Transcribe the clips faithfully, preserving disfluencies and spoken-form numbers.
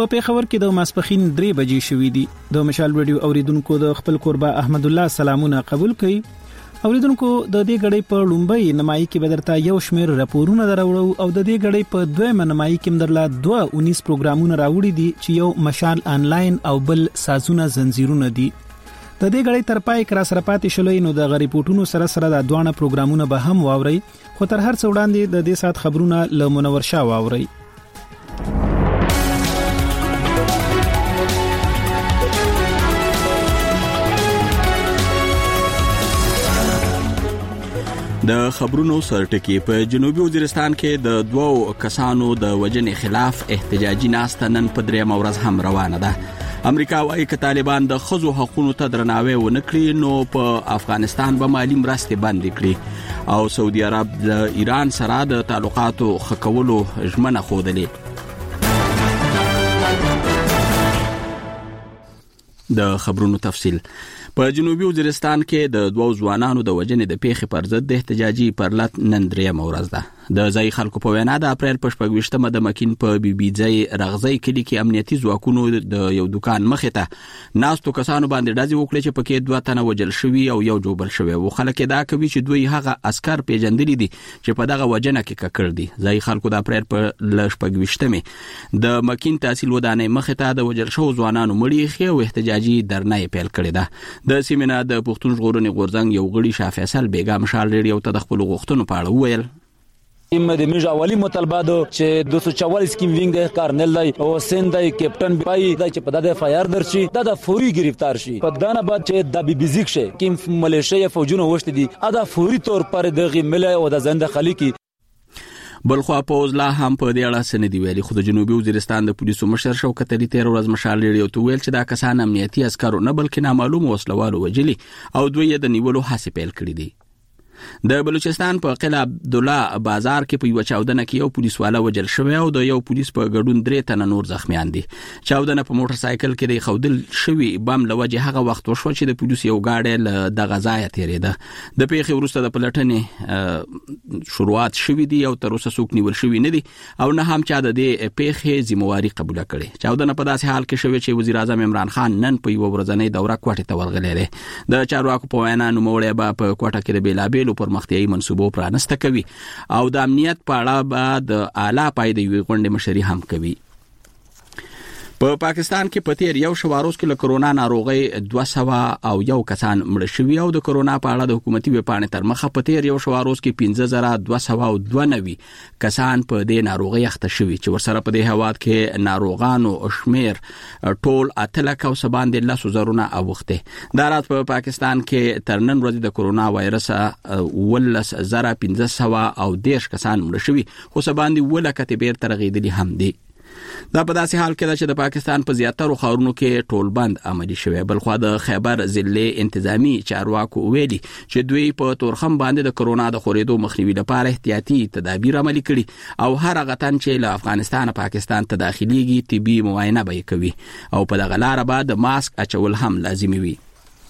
په پیښور کې د ماسپخین درې بجې شوې دي. د مشال رادیو اوریدونکو د خپل قربا احمد الله سلامونه قبول کړئ. اوریدونکو د دې غړې په لومبۍ نمایي کې بدرته یو شمېر راپورونه دراوړو او د دې غړې په دویمه نمایي کې مدرلا دوه انیس پروګرامونه راوړي دي چې یو مشال آنلاین او بل سازونه زنجیرونه دي. د دې غړې تر پای کرا سره پاتې شولې نو د غریپورټونو سره سره د دوه پروګرامونه به هم واوري، خو تر هر څه وړاندې د دې سات خبرونه له منور شاه واوري. د خبرونو سرټکی په جنوبي وزیرستان کې د دوو کسانو د وجنې خلاف احتجاجي ناسته نن په درېمه ورځ هم روانه ده. امریکا وايي چې طالبان د ښځو حقوقو ته درناوی ونه کړي نو په افغانستان به مالي مرستې بند کړي او سعودي عرب د ایران سره د تعلقاتو ښه کولو ژمنه خوده. د خبرونو تفصیل. په جنوبي وزیرستان کې د دوو ځوانانو د وجنې د پیښې پر ضد د احتجاجي پرلط نن درېمه ورځ ده. د ځای خلکو په وینا د اپریل په شپږویشتمه د مکین په بي بي ځای رغځي کلی کې امنیتي ځواکونو د یو دکان مخې ته ناستو کسانو باندې ډزې وکړې چې پکې دوه تنه وجل شوي او یو جوبل شوی و. خلک دا کوي چې دوی هغه عسكر پیژندلي دي چې په دغه وجنه کې ککړ دي. ځای خلکو د اپریل په شپږویشتمه د مکین تحصیل ودانۍ مخې ته د وجل شو ځوانانو مړي خي او احتجاجي درنه پیل کړی ده. د سیمینار د پښتون ژغورنې غورځنګ یو غړي شاه فیصل بیګا مشال ریډیو ته د خپل غوښتنو په اړه وویل. ایم د میجا والی مطالبه ده چې دوه سوه چوالیس کیم وینګ د کارنل دی او سین دی کیپټن پای دی چې په دغه فایر درشي دا د فوري گرفتار شي. په دانه بعد چې د بي بي زیک شي کیم ملیشیا فوجونه وشت دي ادا فوري طور پر دغه مل او د زنده خلیقي. بلخوا پوز لا هم په دې اړه سندې ویلي، خو د جنوبي وزیرستان د پولیسو مشر شوکت علي تیر ورځ مشال ریډیو ته ویل چې دا کسان امنیتي عسکرو نه بلکې نامعلوم وسلوالو وجلي او دوی یې د نیولو هڅې پیل کړې دي. د بلوچستان په قلعه عبدالله بازار کې په یو چاودنه کې یو پولیس والا وجل شوی او د یو پولیس په ګډون درې تنه نور زخمیان دي. چاودنه په موټر سایکل کې د خودل شوی بم لوجه هغه وخت وشو چې د پولیس یو گاډي له د غزایا تیریده. د پیښې وروسته د پلټنې شروعات شوی دي او تر اوسه څوک نیول شوی نه دي او نه هم چا د دې پیښې ذمہواری قبول کړي. چاودنه په داسې حال کې شوی چې وزیر اعظم عمران خان نن په یو ورځنۍ دوره کوټه ته ورغلی دی. د چارواکو په وینا نوموړی به په کوټه کې د بیلابیل پرمختیایي منصوبو پرانسته کوي او د امنیت په اړه به د اعلی پای د یوې غونډې مشري هم کوي. په پا پاکستان کې په تیر یو شواروز کې له کرونا ناروغي دوه سوه او یو کسان مړ شوي او د کرونا په اړه د حکومتي ویبپاڼې تر مخه په تیر یو شواروز کې پنځه زره دوه سوه او دوه نوي کسان په دې ناروغي اخته شوي چې ورسره په دې هواد کې ناروغانو شمیر ټول اته لک او سباندې لسو زرونه اوخته. دا رات په پاکستان کې تر نن ورځې د کرونا وایرس ولس زره پنځه سوه او دیرش کسان مړ شوي خو سباندې ولکه تبیر ترغیدلی هم دي. دا په داسې حال کې چې د پاکستان په زیاترو ښارونو کې ټول بند عملي شوی. بلخوا د خیبر ضلع انتظامی چارواکو ویلي چې دوی په تورخم باندې د کرونا د خورېدو مخنیوي لپاره احتیاطي تدابیر عملي کړي او هر هغه تن چې له افغانستان پاکستان ته داخليږي طبي معاینه به کوي او په دغه لار به د ماسک اچول هم لازمي وي.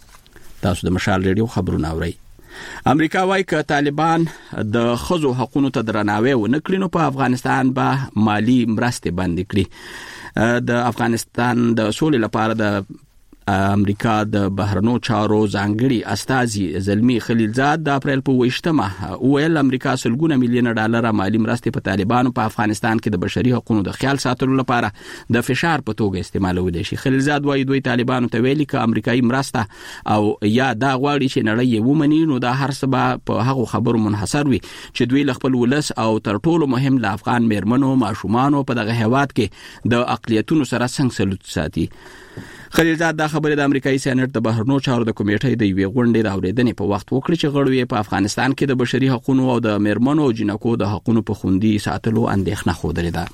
تاسو د مشال ریډیو خبرونه اورئ. امریکا وايي چې طالبان د ښځو حقوقو ته درناوی ونه کړي نو په افغانستان به مالی مرستې بند کړي. د افغانستان د سولې لپاره د امریکا د بهرنیو چارو ځانګړي استازي زلمی خلیلزاد د اپریل په ویشتمه ویل امریکا سلګونه میلیون ډالر مالی مرستې په طالبانو په افغانستان کې د بشري حقوقو د خیال ساتلو لپاره د فشار په توګه استعمالول شي. خلیلزاد وايي دوی طالبانو ته ویلي چې امریکایي مرسته او یا دا غواړي چې نړۍ یې ومني نو دا هر څه په هغه خبرو منحصر وي چې دوی له خپل ولس او تر ټولو مهم له افغان میرمنو ماشومانو په دغه هیواد کې د اقلیتونو سره څنګه سلوک ساتي. خلیلزاد دا خبره د امریکایي سېنات د بهرنیو چارو د کمیټې د یوې غونډې د اورېدنې په وخت وکړي چې غړو یې په افغانستان کې د بشري حقوقو او د میرمنو او جنکو د حقوقو په خوندي ساتلو اندېښنه خوده ده.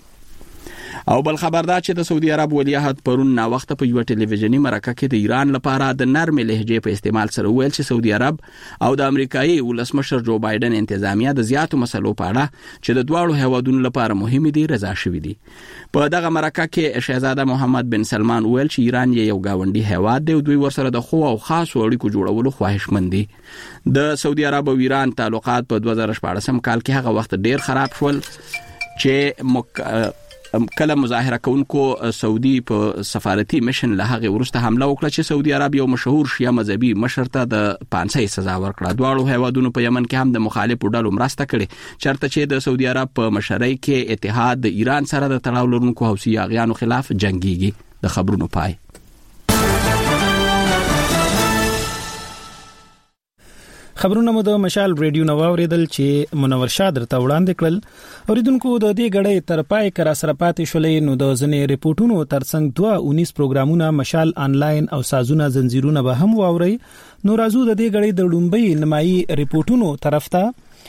او بل خبردار چې د سعودي عرب ولیعهد پرون نا وخت په یو ټلویزیونی مرکه کې د ایران لپاره د نرم لهجې په استعمال سره ویل چې سعودي عرب او د امریکایي ولسمشر جو بایدن انتظامیه د زیاتو مسلو په اړه چې د دواړو هیوادونو لپاره مهم دي رضا شوي دي. په دغه مرکه کې شهزاده محمد بن سلمان ویل چې ایران یو گاونډي هیواد دی او دوی ورسره د خو او خاص اړیکو جوړولو خواهشمند دي. د سعودي عرب او ایران تعلقات په دوه زره شپاړسم کال کې هغه وخت ډیر خراب شول چې مک... کله مظاهره کوونکو سعودي په سفارتي مشن له هغه ورسته حمله وکړه چې سعودي عربیا یو مشهور شیعه مذهبي مشر ته د پانسۍ سزا ورکړه. دواړو هیوادونو په یمن کې هم د مخالفو ډلو مرسته کړې چرته چې د سعودي عرب په مشرۍ کې اتحاد د ایران سره د تړاو لرونکو حوثي یاغیانو خلاف جنگيږي. د خبرونو پای. خبرونه مو د مشال ریډیو نو اوریدل چې منور شاه درته وړاندې کړل. اوریدونکو د دې غړې تر پای کرا سره پاتې شولې نو د ځنې ریپورتونو ترڅنګ دوه اونیس پروګرامونه مشال آنلاین او سازونه زنجیرونه به هم واوري. نو راځو د دې غړې د لومبۍ نمایي ریپورتونو طرف ته.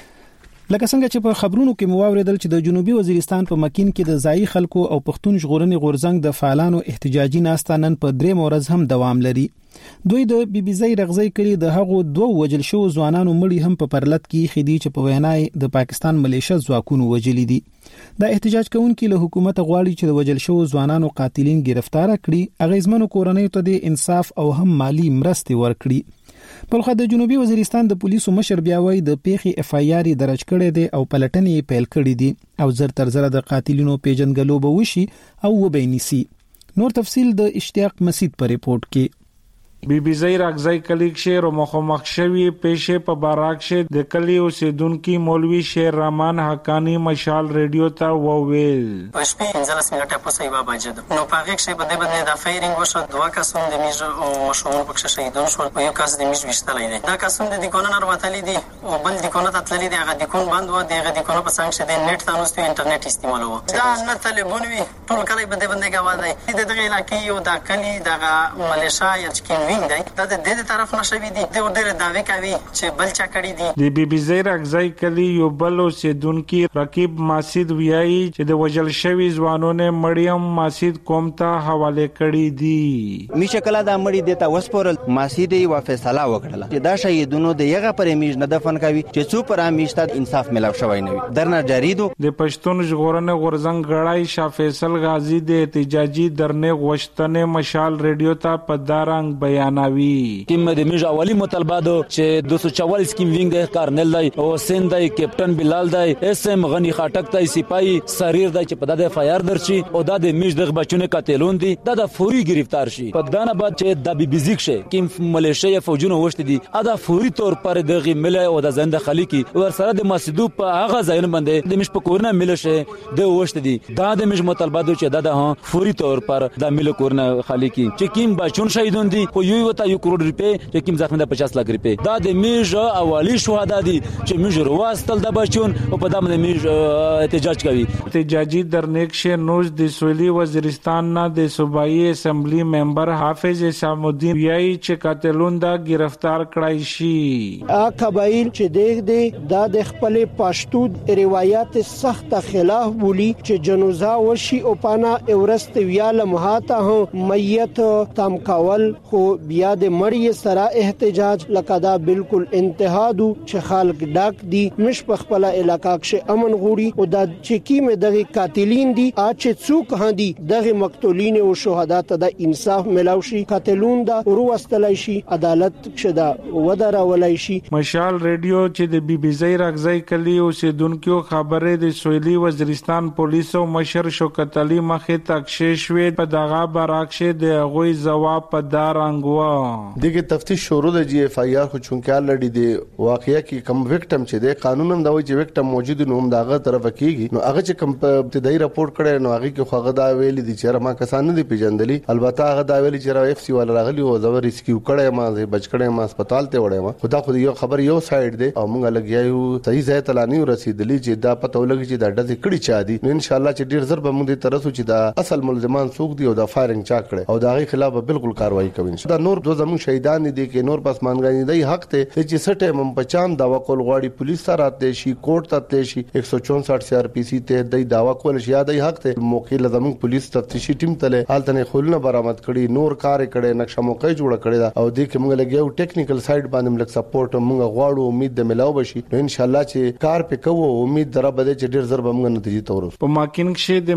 لکه څنګه چې په خبرونو کې مو اوریدل چې د جنوبي وزیرستان په مکین کې د ځایي خلکو او پښتون ژغورنې غورځنګ د فعالانو احتجاجي ناستانن په درې مورز هم دوام لري. دوی د بي بي سي رغزي کړي د هغو دوه وجل شو ځوانانو مړي هم په پرلط کې خدي چې په وینای د پاکستان ملیشیا ځواکونو وجلي دي. د احتجاج کوونکو له حکومت غواړي چې د وجل شو ځوانانو قاتلین گرفتار کړي، اغیزمنو کورنۍ ته د انصاف او هم مالی مرستې ورکړي. بلخو د جنوبي وزیرستان د پولیسو مشر بیا وایي د پیخي اف آی آر درج کړي دي او پلټنې پیل کړي دي او زر تر زر د قاتلینو پیژنګلو به وشي او وبینسي. نور تفصیل د اشتیاق مسید په ریپورت کې. بی بی سی راغزای کلیک شهر او مخامخ شوی پیشه په باراک شه د کلی اوسیدونکو مولوی شیر رحمان حقانی مشال ریډیو ته وویل پښپې انځلس منټه په سیوا بجد نو پاغه شه بده بده د فایرینګ وشو دوه کسان د میج او مشهور پکښه شهیدون شو او یو کس د میج وشتلې دي دا کسان د دکونه نر وتلې دي او بل دکونه تتلې دي هغه دکون بند و دغه دکونه په څنګه شه د نیټ تاسو انټرنیټ استعمالوه دا نه تلیفون وی ټول کله بده بده غواړي د دغه علاقې یو د کلی دغه ملیشیا یا چې دی دا د دې طرف نشوي دي د ډېر داوی کوي چې بل چا کړی دي. د بي بي سي راغزای کلی یو بل اوسیدونکو رقیب ماسید ویایي چې د وجل شوی ځوانونه مړیم ماسید کوم ته حواله کړی دي. می شکل دا مړی دیتا وسپورل ماسید یې وا فیصله وکړه چې دا شهیدونو د یغه پر میج نه دفن کوي چې څو پر میشته انصاف ملاو شوی نه وي. درنه جاری دو د پښتون ژغورنې غورځنګ غړای شاه فیصل غازی د احتجاجي درنه غوښتنې مشال ریډیو ته په دارنګ بیان ناوی کیم د میج اولی مطالبه دو چې دو سو چوالیس کیم وینګ د کارنل دی او سین دی کیپټن بلال دی اس ام غنی خاټک دی سپای سریر دی چې په دغه فایر درشي او د میج د بچونه قاتلون دي دا د فوري گرفتار شي. په دانه بعد چې د بي بي سي شه کیم ملیشیا فوجونه وشت دي ادا فوري تور پر دغه مل او د زنده خلیقي ور سره د مسجدو په هغه ځای باندې د مش په کورنه مل شه د وشت دي دا د میج مطالبه دو چې دا د فوري تور پر د مل کورنه خلیقي چې کیم بچون شهیدون دي خو یو وتا یو کروڑ روپے چې کوم ځخمه د پچاس لک روپے دا د میج اولی شهدا دي چې میج رواستل د بچون او په دامن میج احتجاج کوي. احتجاجي درنیک شه نوز د سویلی وزیرستان نه د صوبایي اسمبلی ممبر حافظ اسام الدین یای چې قاتلون دا گرفتار کړای شي. ا قبایل چې دیګ دی دا د خپل پښتو روایت سخت خلاف بولی چې جنوزا وشي او پانا اورست ویاله مهاته هم میت تام کول خو بیا د مړی سره احتجاج لکدا بالکل انتهادو چې خلک ډاک دي مش په خپل علاقہ کې امن غوري او د چکی مې دغه قاتلین دي اچ څوک هندي دغه مقتولین او شهدا ته د انصاف ملاوي شي قاتلون دا وروستلای شي عدالت شدا ودره ولای شي. مشال ریډیو چې د بي بي سي راغزای کلی اوسیدونکو خبره د سویلی وزیرستان پولیسو مشر شوکت علي مخې تک شوي په دغه براکشه د غوي جواب په دارنګ دغه تفتیش شروع د جی اف آی آر خو چونکه لړی دی واقعیا کې کم وکټم چې د قانون هم دا وایي چې وکټم موجود نو هم داغه طرف کېږي نو هغه چې کم ابتدایي راپورټ کړي نو هغه کې خو هغه دا ویل دي چې ما کسان نه دي پیژندلي البته هغه دا ویل چې را اف سی ولا راغلی او زو ریسکیو کړي ما بچ کړي ما هسپتال ته وړم ما خدا خو یو خبر یو سایډ دی او موږ لګیاو صحیح ځای ته لانی رسیدلی چې دا پته ولګي چې دا د کړي چا دي نو ان شاء الله چې ډیر زر به موږ دې ترسو چې دا اصل ملزمان څوک دي او دا فایرینګ چا کړي او دا غي خلاف بالکل کاروایی کوي. دا نور دو زمو شهیدان دي کې نور پس مانګانی دی حق ته چې سټه مم پچام دا وکول غواړي پولیس سره ته شي کوټ ته شي ایک سو چونسٹھ سی آر پی سی ته د داوا کول شي یاد حق ته موقع لزم پولیس تفتیشي ټیم تله حالتنه خلنه برآمد کړي نور کار کړي نقشه موقع جوړ کړي او د کې موږ لګیو ټیکنیکل سایډ باندې موږ سپورټ موږ غواړو امید د ملاو بشي نو ان شاء الله چې کار په کوو امید درا بده چې ډیر زر به موږ نتیجې تورو. په ماکین کې د مسجد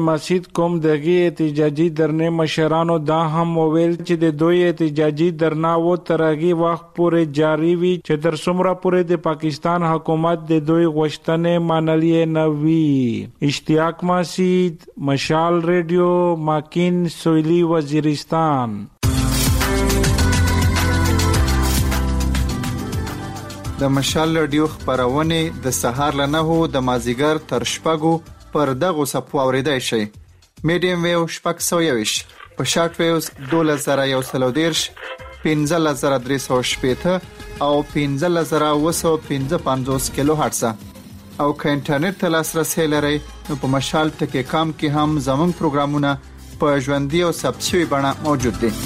کوم دغه احتجاجي درنه مشرانو دا هم وویل چې د دوی احتجاجي درناو ترغي وخت پورې جاری وي چې تر څومره پورې د پاکستان حکومت د دوی غوښتنې منلې نه وي. اشتیاق مسعود، مشال ریډیو، ماکین، سویلی، وزیرستان. د مشال ریډیو خبرونه د سهار ل نه هو د مازیګر تر شپږو پر دغه صفو اوریدای شي. میډیم ویو شپږ سوه یوش په شارټ ویوز دوه زره یو سل دیرش، پنځه زره درې سوه شپږ او پنځه زره اوه سوه پنځه پنځوس کیلو هرتز. او که انټرنیټ ته لاسرسي لرئ نو په مشال ټکی کام کې هم زموږ پروګرامونه په ژوندۍ او ثبت شوی بڼه موجود دي.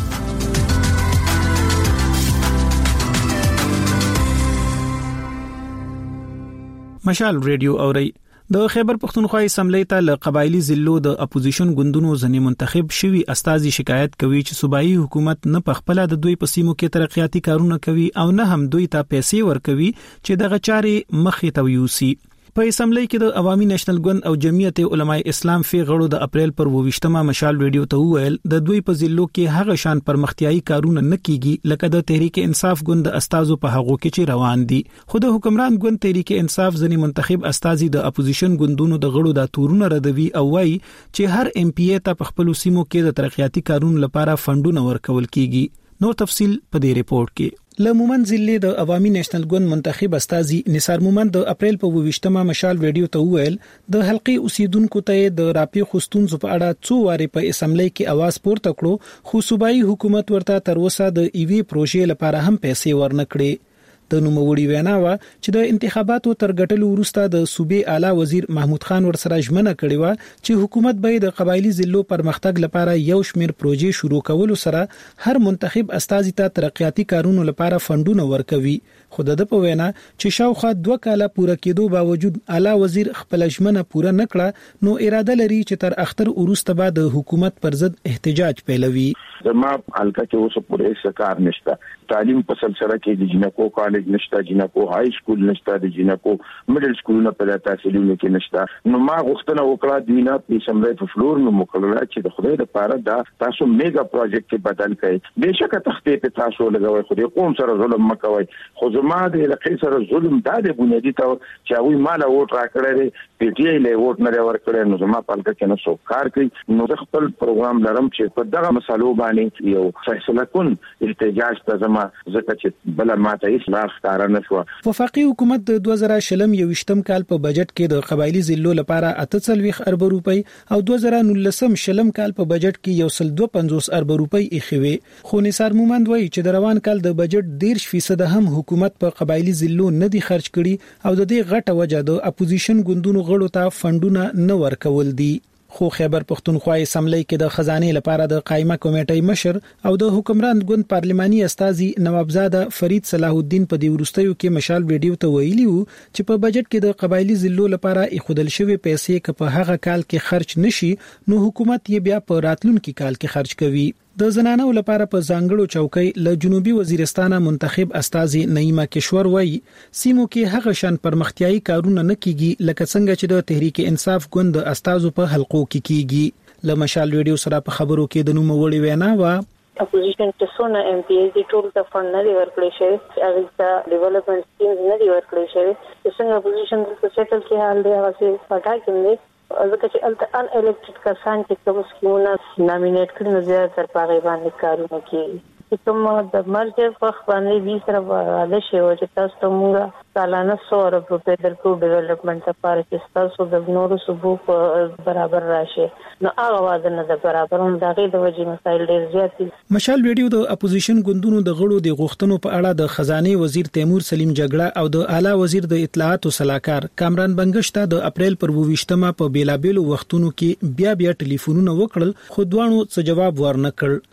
مشال ریډیو اوري. د خیبر پختونخوا اسمبلی ته ل قبایلی ضلعو د اپوزیشن ګوندونو ځنې منتخب شوی استازي شکایت کوي چې صوبایي حکومت نه پخپله د دوی په سیمو کې ترقیاتي کارونه کوي او نه هم دوی ته پیسې ورکوي چې دغه چارې مخې ته ویوسي. په اسمبلی کې د عوامي نېشنل ګوند او جمعیت علماء اسلام فی غړو د اپریل پر ویشتمه مشال ریډیو ته وویل د دوی په ضلعو کې هغه شان پرمختیايي کارونه نه کیږي لکه د تحریک انصاف ګوند د استازو په هغو کې چې روان دي. خو د حکمران ګوند تحریک انصاف ځنی منتخب استازي د اپوزیشن ګوندونو د غړو د تورونه ردوي او وايي چې هر ایم پی ای ته په خپل سیمو کې د ترقیاتي کارونو لپاره فندونه ورکول کیږي. نو تفصیل په دې ریپورت کې. له مومند ضلع د عوامي نېشنل ګوند منتخب استازي نثار مومند د اپریل په ویشتمه مشال ریډیو ته وویل د حلقي اوسیدونکو ته د راپی خستونزو په اړه څو واره په اسمبلی کې आवाज پورته کړو خو صوبایي حکومت ورته تر اوسه د ایوي پروژې لپاره هم پیسې ورنکړي. د نوموړي وینا و چې د انتخاباتو تر ګټلو وروسته د صوبې اعلی وزیر محمود خان ورسره ژمنه کړې و چې حکومت به د قبایلی ضلعو پرمختګ لپاره یو شمېر پروژې شروع کول سره هر منتخب استازي ته ترقیاتي کارونو لپاره فندونه ورکوي. خو د په وینا چې شاوخوا دوه کاله پوره کېدو باوجود اعلی وزیر خپل ژمنه پوره نکړه نو اراده لري چې تر اختر وروسته به د حکومت پر ضد احتجاج پیلوي. زما حلقه کې اوس پوره سکار نشته. تعلیم په سلسله کې د جنکو کالج نشته، جنکو های سکول نشته، د جنکو میډل سکولونه په تحصیلونو کې نشته. نو ما غوښتنه وکړه د وینا په سملې په فلور نو مقرره چې د خدای لپاره دا تاسو میگا پروجیکټ کې بدل کړئ. بهشکه تختې په تاسو لګوي خو د قوم سره ظلم مکوئ. خو زما د علاقې سره ظلم دا د بنیادی ته چې هغه مال ووټ راکړی پی ټی آی له ووټ نه ورکړي نو زما په حلقه کې نو څو کار کوي. نو خپل پروګرام لرم چې په دغه مسالو باندې یو فیصله کون احتجاج ته زما زکه چې بل ماته اصلاح کار نه شو. وفاقي حکومت د دوه زره شلم یوشتم کال په بجټ کې د قبایلی ضلعو لپاره اته سلويخ ارب روپی او دوه زره نولسم شلم کال په بجټ کې یو سل دوه پنځوس ارب روپی ایخوي. خو نثار مومند وایي چې د روان کال د بجټ ډیر فیصد هم حکومت په قبایلی ضلعو نه دي خرج کړي او د دې غټه وجه د اپوزیشن ګوندونو غړو ته فندونه نه ورکول دي. خو خیبر پختونخوا اسمبلی کې د خزانه لپاره د قائمه کمیټې مشر او د حکمران ګوند پارلماني استازي نوابزاده فرید صلاح الدین په دی ورستیو کې مشال ویډیو ته ویلي وو چې په بجټ کې د قبایلی ضلعو لپاره اخودل شوی پیسې که په هغه کال کې خرج نشي نو حکومت یې بیا په راتلونکي کال کې خرج کوي. د زنانو لپاره په ځانګړو چوکۍ له جنوبي وزیرستان منتخب استازي نعیمه کشور وایي سیمو کې هغه شان پرمختیايي کارونه نه کیږي لکه څنګه چې د تحریک انصاف ګوند استازو په حلقو کې کیږي. له مشال ویډیو سره په خبرو کې د نوموړي وینا و اپوزیشن ته څونه ایم پی ایز ټول ته فند نه ورکړي شي هغه ته ډیولپمنٹ سکیمز نه ورکړي شي. څنګه اپوزیشن د سیټل کې حال دی هغه څه پټا کوي ځکه چې الته ان الیکټډ کسان چې کوم سکیمونه نامینیټ کړي نو زیات تر پاغي باندې کارونه کوي. چې کوم د مرګ په وخت باندې وی سره واده شي او چې تاسو ته موږ سالانه سو ارب روپے درکو ډیولپمنٹ لپاره چې تاسو د نورو صوبو برابر راشي نو هغه واده نه د برابر هم دغه د وجې مسایل ډیر زیات دي. مشال ویډیو د اپوزیشن ګوندونو د غړو د غوښتنو په اړه د خزانه وزیر تیمور سلیم جګړه او د اعلی وزیر د اطلاعات او صلاحکار کامران بنگشته د اپریل پر ویشتمه په بیلابیلو وختونو کې بیا بیا ټلیفونونه وکړل خو دوانو څه جواب ورنکړ.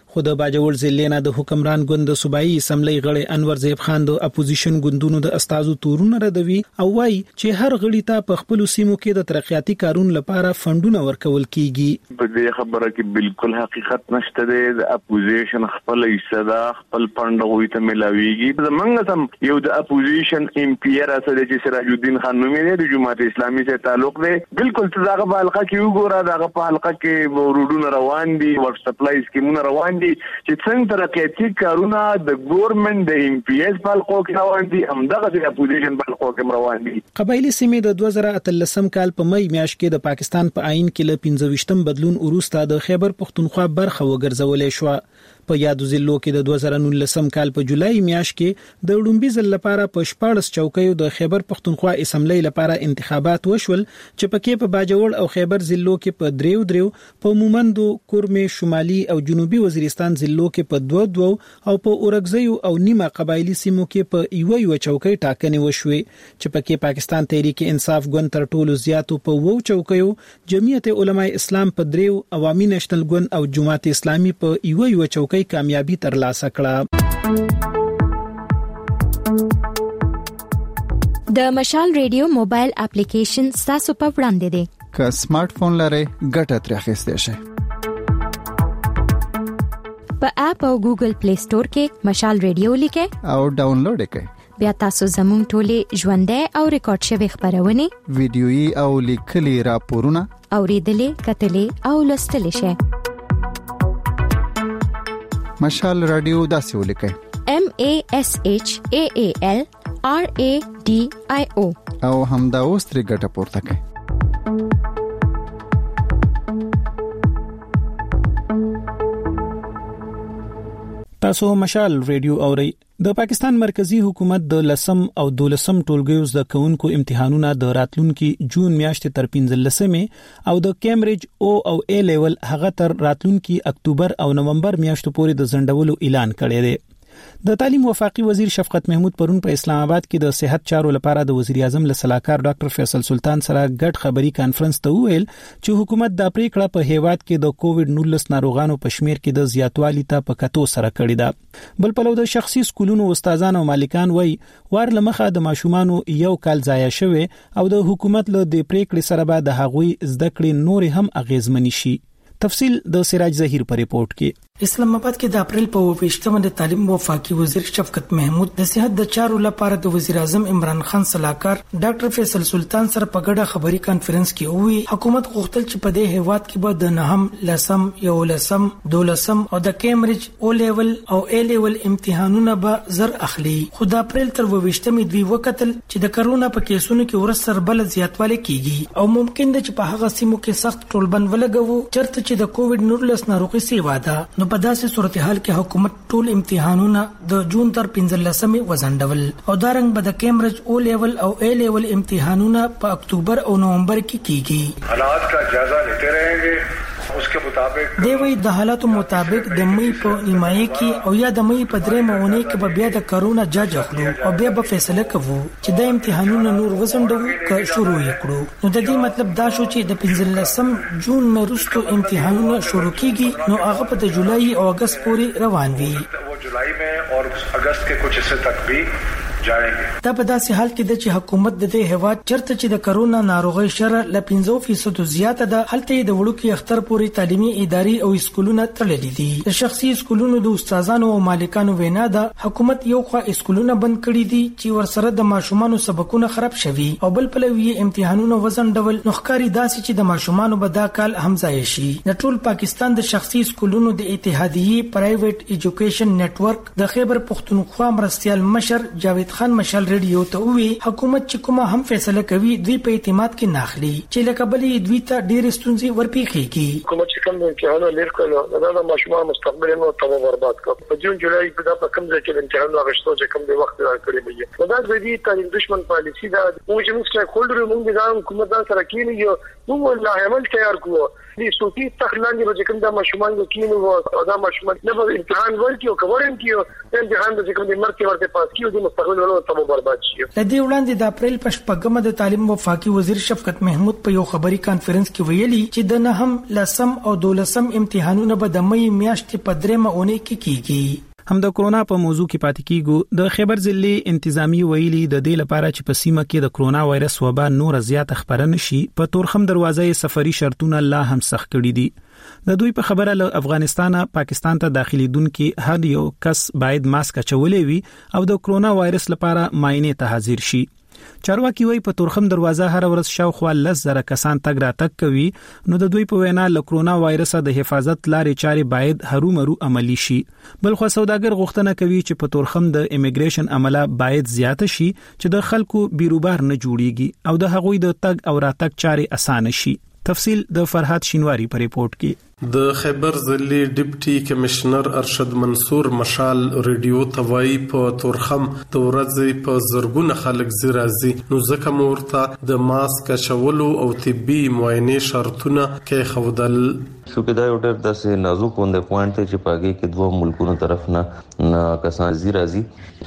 خو د باجوړ ضلع نه د حکمران ګوند صوبایي اسمبلی غړي انور زیب خان د اپوزیشن ګوندونو د استازو تورونه ردوي او وايي چې هر غړي ته په خپل سیمو کې د ترقیاتي کارونو لپاره فندونه ورکول کیږي. په دې خبره کې بالکل حقیقت نشته دی. د اپوزیشن خپل ایستدا خپل فند غوي ته ملاويږي. زمونږ هم یو د اپوزیشن ایم پی را سره چې سراج الدین خان نومي دی د جماعت اسلامي سره تعلق دی. بالکل تزاغه په حلقه کې وګوره دغه په حلقه کې ورودونه روان دي ورک سپلای سکیمونه روان دي چې څنګه ترقیاتي کارونه د ګورنمنت د ایم پی اس په حلقو کې روان دي همدغه د اپوزیشن په حلقو کې روان دي. قبایلی سیمې د دوه زره اتلسم کال په مې میاشت کې د پاکستان په آئین کې ل پنځه ویشتم بدلون وروسته د خیبر پختونخوا برخه وګرځولې شو. په یادو ضلعو کې د دوه زره نولسم کال په جولای میاشت کې د وړومبي ځل لپاره په شپږ چوکیو د خیبر پختونخوا اسمبلی لپاره انتخابات وشول چې پکې په باجوړ او خیبر ضلعو کې په دریو دریو په مومندو کورمه شمالي او جنوبي وزیرستان ضلعو کې په دوه دوه او په اورګزیو او نیمه قبایلی سیمو کې په یو یو چوکۍ ټاکنې وشوي چې پکې پاکستان تحریک انصاف ګوند تر ټولو زیاتو په وو چوکیو، جمعیت علماء اسلام په دریو، عوامي نېشنل ګوند او جماعت اسلامي په یو یو چوکۍ کامیابی ترلاسه کړه. د مشال ریډیو موبایل اپلیکیشن تاسو په وړاندې دی. که سمارټ فون لرئ ګټه ترې اخیستئ شئ. په اپ او ګوګل پلی سٹور کې مشال ریډیو لیکئ او ډاونلوډ کړئ. بیا تاسو زموږ ټولې ژوندۍ او ریکارډ شوی خبرونه، ویډیويي او لیکلي راپورونه اوریدلې، کتلې او لوستلې شئ. مشال رادیو داسې ولیکئ: M A S H A A L R A D I O او همدا اوس ترې ګټه پورته کړئ. تاسو مشال ریډیو اورئ. د پاکستان مرکزی حکومت د لسم او دولسم ټولګیو زده کوونکو امتحانونه د راتلونکي جون میاشتې تر پنځلسمې او د کیمبرج او او ای لیول هغه تر راتلونکي اکتوبر او نومبر میاشتو پورې د ځنډولو اعلان کړی دی. د تعلیم وفاقي وزیر شفقت محمود پرون په اسلام آباد کې د صحت چارو لپاره د وزیر اعظم له سلاکار ډاکټر فیصل سلطان سره ګډ خبري کانفرنس ته ویل چې حکومت د پریکړه په هیواد کې د کووډ نولس ناروغانو په شمیر کې د زیاتوالي ته په کتو سره کړی ده. بل په لور د شخصي سکولونو استادان او مالکان وای وار لمخه د ماشومان یو کال ضایع شوه او د حکومت له د پریکړې سره به د هغوی زده کړې نور هم اغیزمن شي. تفصیل د سراج ظهیر په ریپورت کې. اسلام آباد کې د اپریل په ویشتمه د تعلیم وفاقي وزیر شفقت محمود د صحت د چارو لپاره د وزیر اعظم عمران خان سلاکار ډاکټر فیصل سلطان سره په ګډه خبري کانفرنس کې وی حکومت غوښتل چې په دې هیواد کې به د نهم لسم یو لسم دولسم او د کیمبرج او لیول او ای لیول امتحانونه به زر اخلي. خو د اپریل تر ویشتمه دوی وکتل چې د کرونا په کیسونو کې ورسره بل زیاتوالی کیږي او ممکن ده چې په هغه سیمو کې سخت ټولبند ولګوي چرته چې د کووډ نولس ناروغي سیوا ده. نو په داسې صورتحال کې حکومت ټول امتحانونه د جون تر پنځلسمې وزندول او دارنګ به د کیمبرج او لیول او ای لیول امتحانونه په اکتوبر او نومبر کې کیږي. حالات کا جائزہ لیتے رہیں گے उसके मुताबिक دی وی د حالاتو مطابق د مې په نیمایي کې او یا د مې په درې مونې کې به بیا د کرونا جاج اخلو او بیا به فیصله کوو چې د امتحانونو نور وزندو که شروع کړو. نو د دې مطلب دا شو چې د پنځلسم جون وروسته امتحانونه شروع کیږي نو هغه په د جولای او اگست پورې روان وي. वो जुलाई में और अगस्त के कुछ हिस्से तक भी دا په داسې حال کې د چې حکومت د دې هیواد چرته چې د کرونا ناروغي شره ل پنځه فیصد زیاته ده هلته د وړوکی اختر پورې تعلیمي ادارې او اسکولونه تړلې دي. د شخصي اسکولونو د استادانو او مالکانو وینا ده حکومت یو خوا اسکولونه بند کړي دي چې ورسره د ماشومان سبقونه خراب شوي او بل په لوی امتحانونو وزن ډول نوخکاری داسې چې د ماشومان به دا کال همزای شي. د ټول پاکستان د شخصي اسکولونو د اتحادیه پرایویټ ایجوکیشن نتورک د خیبر پختونخوا مرستيال مشر جاوید خان مشال ریډیو ته وی حکومت چې کومه هم فیصله کوي دوی په اعتماد کې ناخلي چې لکه بلې دوی ته ډېر ستونزې ورپېږي. حکومت چې کوم امتحانونه لیر کړو دا د ماشومان مستقبل نو تباہ برباد کړ. په جون جولای کې دا په کوم ځای کې امتحان راغشتو چې کوم دی وخت راکړي وي. دا د دې تعلیم دشمن پالیسی دا او چې موږ څنګه کولډر موږ د حکومت سره کېنی یو موږ لا عمل تیار کوو دي صوتي تخلاندي به کوم د مشمول کینو او د مشمول نه به امتحان ورکیو کورم کیو امتحان د کوم د مرکه ورته پاس کیو د مستقبل ولو تمو برباد شي. لدی وړاندې د اپریل په شپږمه د تعلیم وفاقي وزیر شفقت محمود په یو خبري کانفرنس کې ویلي چې د نهم لسم او دولسم امتحانونه به د مې میاشتې په درېمه اونۍ کې کیږي. هم د کرونا په موضوع کې پاتې کیږو. د خیبر ضلع انتظامی ویلي د دې لپاره چې په سیمه کې د کرونا وایرس وبا نور زیات خبرنه شي په تورخم دروازې سفري شرطونه لا هم سخت کړي دي. د دوی په خبره له افغانستان پاکستان ته داخلي دونکو هر یو کس باید ماسک چولې وي او د کرونا وایرس لپاره معاینه ته حاضر شي. چارواکي وایي په تورخم دروازه هر ورځ شاوخوا لس زره کسان تګ راتګ کوي. نو د دوی په وینا له کرونا وایرس د حفاظت لارې چارې باید هرومرو عملی شي. بلخو سوداګر غوښتنه کوي چې په تورخم د امیګریشن عمله باید زیات شي چې د خلکو بیروبار نه جوړیږي او د هغوی د تګ او راتګ چارې اسانه شي. تفصیل د فرحات شینواری په ریپورت کې. د خیبر ضلع ډیپټي کمشنر ارشد منصور مشال ریډیو توای په تورخم د ورځې په زرګونه خلک زیرازي نو ځکه مورته د ماسک چولو او طبي معاینه شرطونه کې خودل شو کې دا یو ډېر داسې نازک وند پوینټ چې پاګه کې دوه ملکونو طرف نه نه کسان زیرازي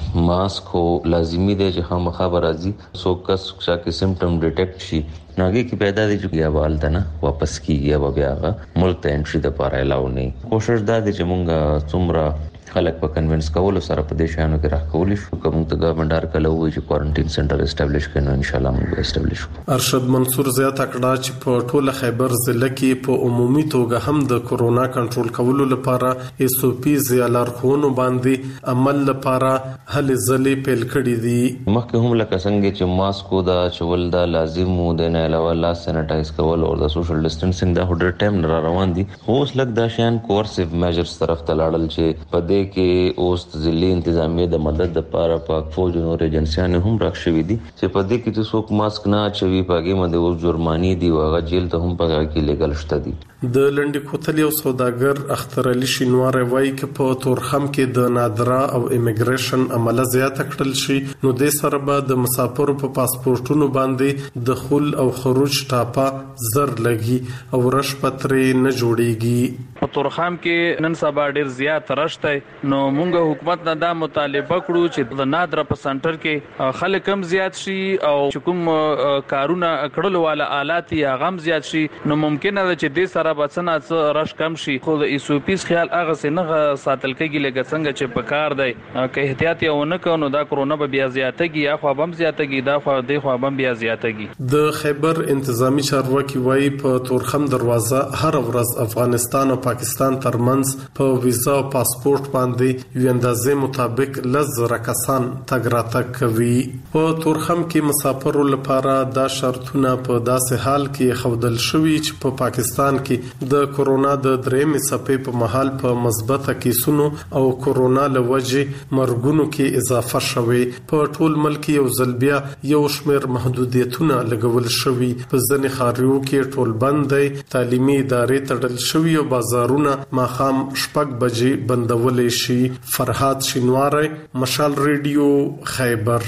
ماسک او لازمی دی چې هم خبر راځي سو کس چې سمپټم ډیټیکټ شي ناګه کې پیدا دي چې یا والته نه واپس کیږي او بیا هغه ملک ته انټری د پاره الاو نه کوشش دا دي چې مونږه څومره خلک په کنوینس کولو سره په دې شانو کې راکول شو کوم ته ګورنمنت کله وایي چې کوارنټین سنټر اسټابلیش کړي ان شاء الله موږ اسټابلیش کوو. ارشد منصور زیاته کړه چې په ټوله خیبر ضلع کې په عمومي توګه هم د کورونا کنټرول کولو لپاره ایس او پی زیالار خونو باندې عمل لپاره هلې ځلې پیل کړې دي. مخکې هم لکه څنګه چې ماسکو دا چول دا لازم مو د نه علاوه لا سینټایز کول او د سوشل ډیسټنسینګ دا هډر ټایم را روان دي. اوس لکه دا شان کورسیو میجرز طرف ته لاړل چې په دې کې اوس ضلعي انتظامیه د مدد لپاره پاک فوج او ایجنسیانو هم راښوي دي چې په دې کې چې څوک ماسک نه اچوي پاګې باندې اوس جرمانی دی او هغه جیل ته هم پاګه کې لګل شته دي. د لنډي کوتل یو سوداګر اختر علي شینوار وایي چې په تورخم کې د نادرا او امیګریشن عمله زیات کړل شي نو د سره به د مسافرو په پاسپورتونو باندې دخول او خروج ټاپا زر لګي او رش پترې نه جوړيږي. په تورخم کې نن سبا ډیر زیات رشته نو مونږ حکومت نه دا مطالبه کړو چې د نادرا په سنټر کې خلک کم زیات شي او چې کوم کارونه کړلو والا آلات یا غم زیات شي نو ممکن ده چې د سره بچنه رش کم شي. خو د ایسوپیس خیال هغه څنګه ساتل کېږي لکه څنګه چې په کار دی که احتیاط یې ونه کړو نو دا کرونا به بیا زیاتېږي یا خو بم زیاتېږي دا خو د خو بم بیا زیاتېږي. د خیبر انتظامی چارواکي وایي په تورخم دروازه هر ورځ افغانستان او پاکستان ترمنځ په ویزا او پاسپورت باندې یو اندازې مطابق لزر کسان تګ راتګ کوي. په تورخم کې مسافرو لپاره دا شرطونه په داسې حال کې خودل شوي چې په پاکستان کې د کورونا د درېمې څپې په مهال په مثبته کیسونو او کورونا له وجې مرګونو کې اضافه شوه. په ټول ملک یو ځل بیا یو شمېر محدودیتونه لګول شوي. په ځینې ښارونو کې ټول بند دی، تعلیمي ادارې تړل شوي او بازارونه ماښام شپږ بجې بندول شي. فرحات شینواری، مشال ریډیو، خیبر.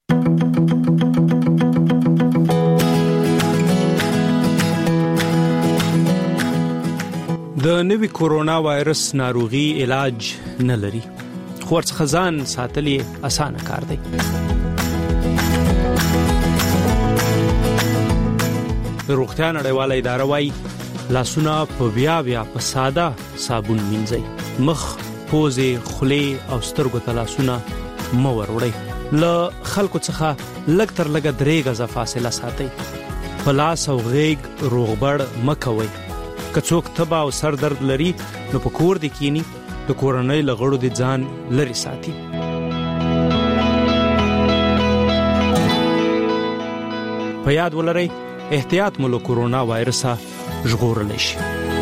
د نوي کورونا وایرس ناروغي علاج نه لري، خو ورڅخه ځان ساتل یې اسانه کار دی. د روغتیا نړیواله اداره وايي لاسونه په بیا بیا په ساده صابون مینځئ، مخ، پوزې، خولې او سترګو ته لاسونه مه وروړئ. له خلکو څخه لږ تر لږه درې غزه فاصله ساتئ. په لاس او غېږ روغبړ مه کوئ. که څوک تبه او سر درد لري نو په کور دې کینی، د کورنۍ له غړو دې ځان لرې ساتي. په یاد ولرئ احتیاط مو له کورونا وایرسه ژغورلی شي.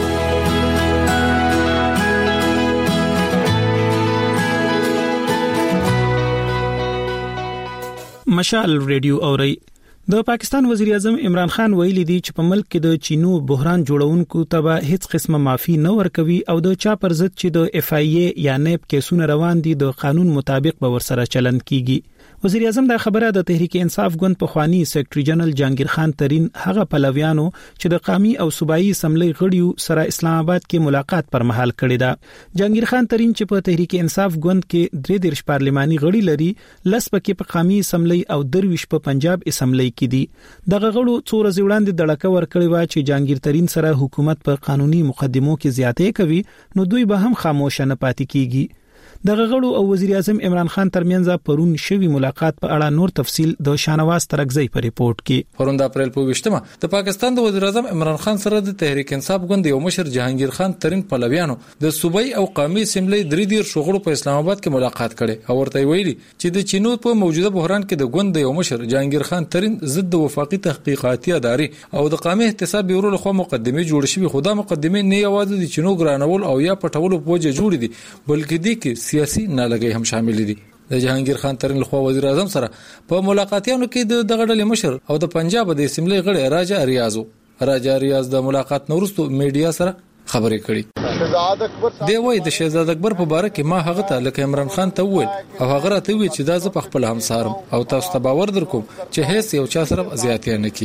مشال ریډیو اوري. د پاکستان وزیر اعظم عمران خان ویلي دی چې په ملک کې د چینو بحران جوړونکو ته هیڅ قسمه معافي نه ورکوي او د چا پر ضد چې د اف ای ای یا نیب کیسونه روان دي د قانون مطابق به ورسره چلند کیږي. وزیر اعظم دا خبره د تحریک انصاف ګوند په خوانی سیکریټری جنرال جهانگیر خان ترین هغه پلویانو چې د قومي او صوبایي اسمبلی غړیو سره اسلام آباد کې ملاقات پر مهال کړی دا جهانگیر خان ترین چې په تحریک انصاف ګوند کې درې دیرش پارلماني غړي لري لس پکې په قومي اسمبلی او درویش په پنجاب اسمبلی کې دي دغه غړو څو ورځې وړاندې دړکه ورکړی و چې جهانگیر ترین سره حکومت په قانوني مقدمو کې زیاتې کوي نو دوی به هم خاموش نه پاتې کیږي دغه غړو او وزیر اعظم عمران خان ترمنځ پرون شوی ملاقات په اړه نور تفصیل د شانواز ترغزی په ریپورت کې پرون د اپریل په وشتمه د پاکستان د وزیر اعظم عمران خان سره د تحریک انصاف ګوند یو مشر جهانگیر خان ترین پلویانو د صوبایي او قومي اسمبلی درې دیر شغړو په اسلام آباد کې ملاقات کړي او ورته ویلي چې د چینو په موجوده بحران کې د ګوند یو مشر جهانگیر خان ترین ضد وفاقي تحقیقاتي ادارې او د قومي احتساب بیورو لخوا مقدمه جوړ شوی خو دا مقدمه نه یوازې د چینو ګرانول او یا پټولو په وجه جوړ دي بلکې د کې سیاسي نالګي هم شامل دي د جهانگیر خان ترین لخوا وزیر اعظم سره په ملاقاتونو کې د دغه ډلې مشر او د پنجاب د اسمبلی غړي راجا ریاضو راجا ریاض د ملاقات نورستو میډیا سره خبرې کړي دی وای د شهزاد اکبر په باره کې ما هغه ته لکه عمران خان ته وویل او هغه راته وی چې دا ز په خپل همسارم او تاسو ته باور درکوم چې هیڅ یو چا سره زیاتې نه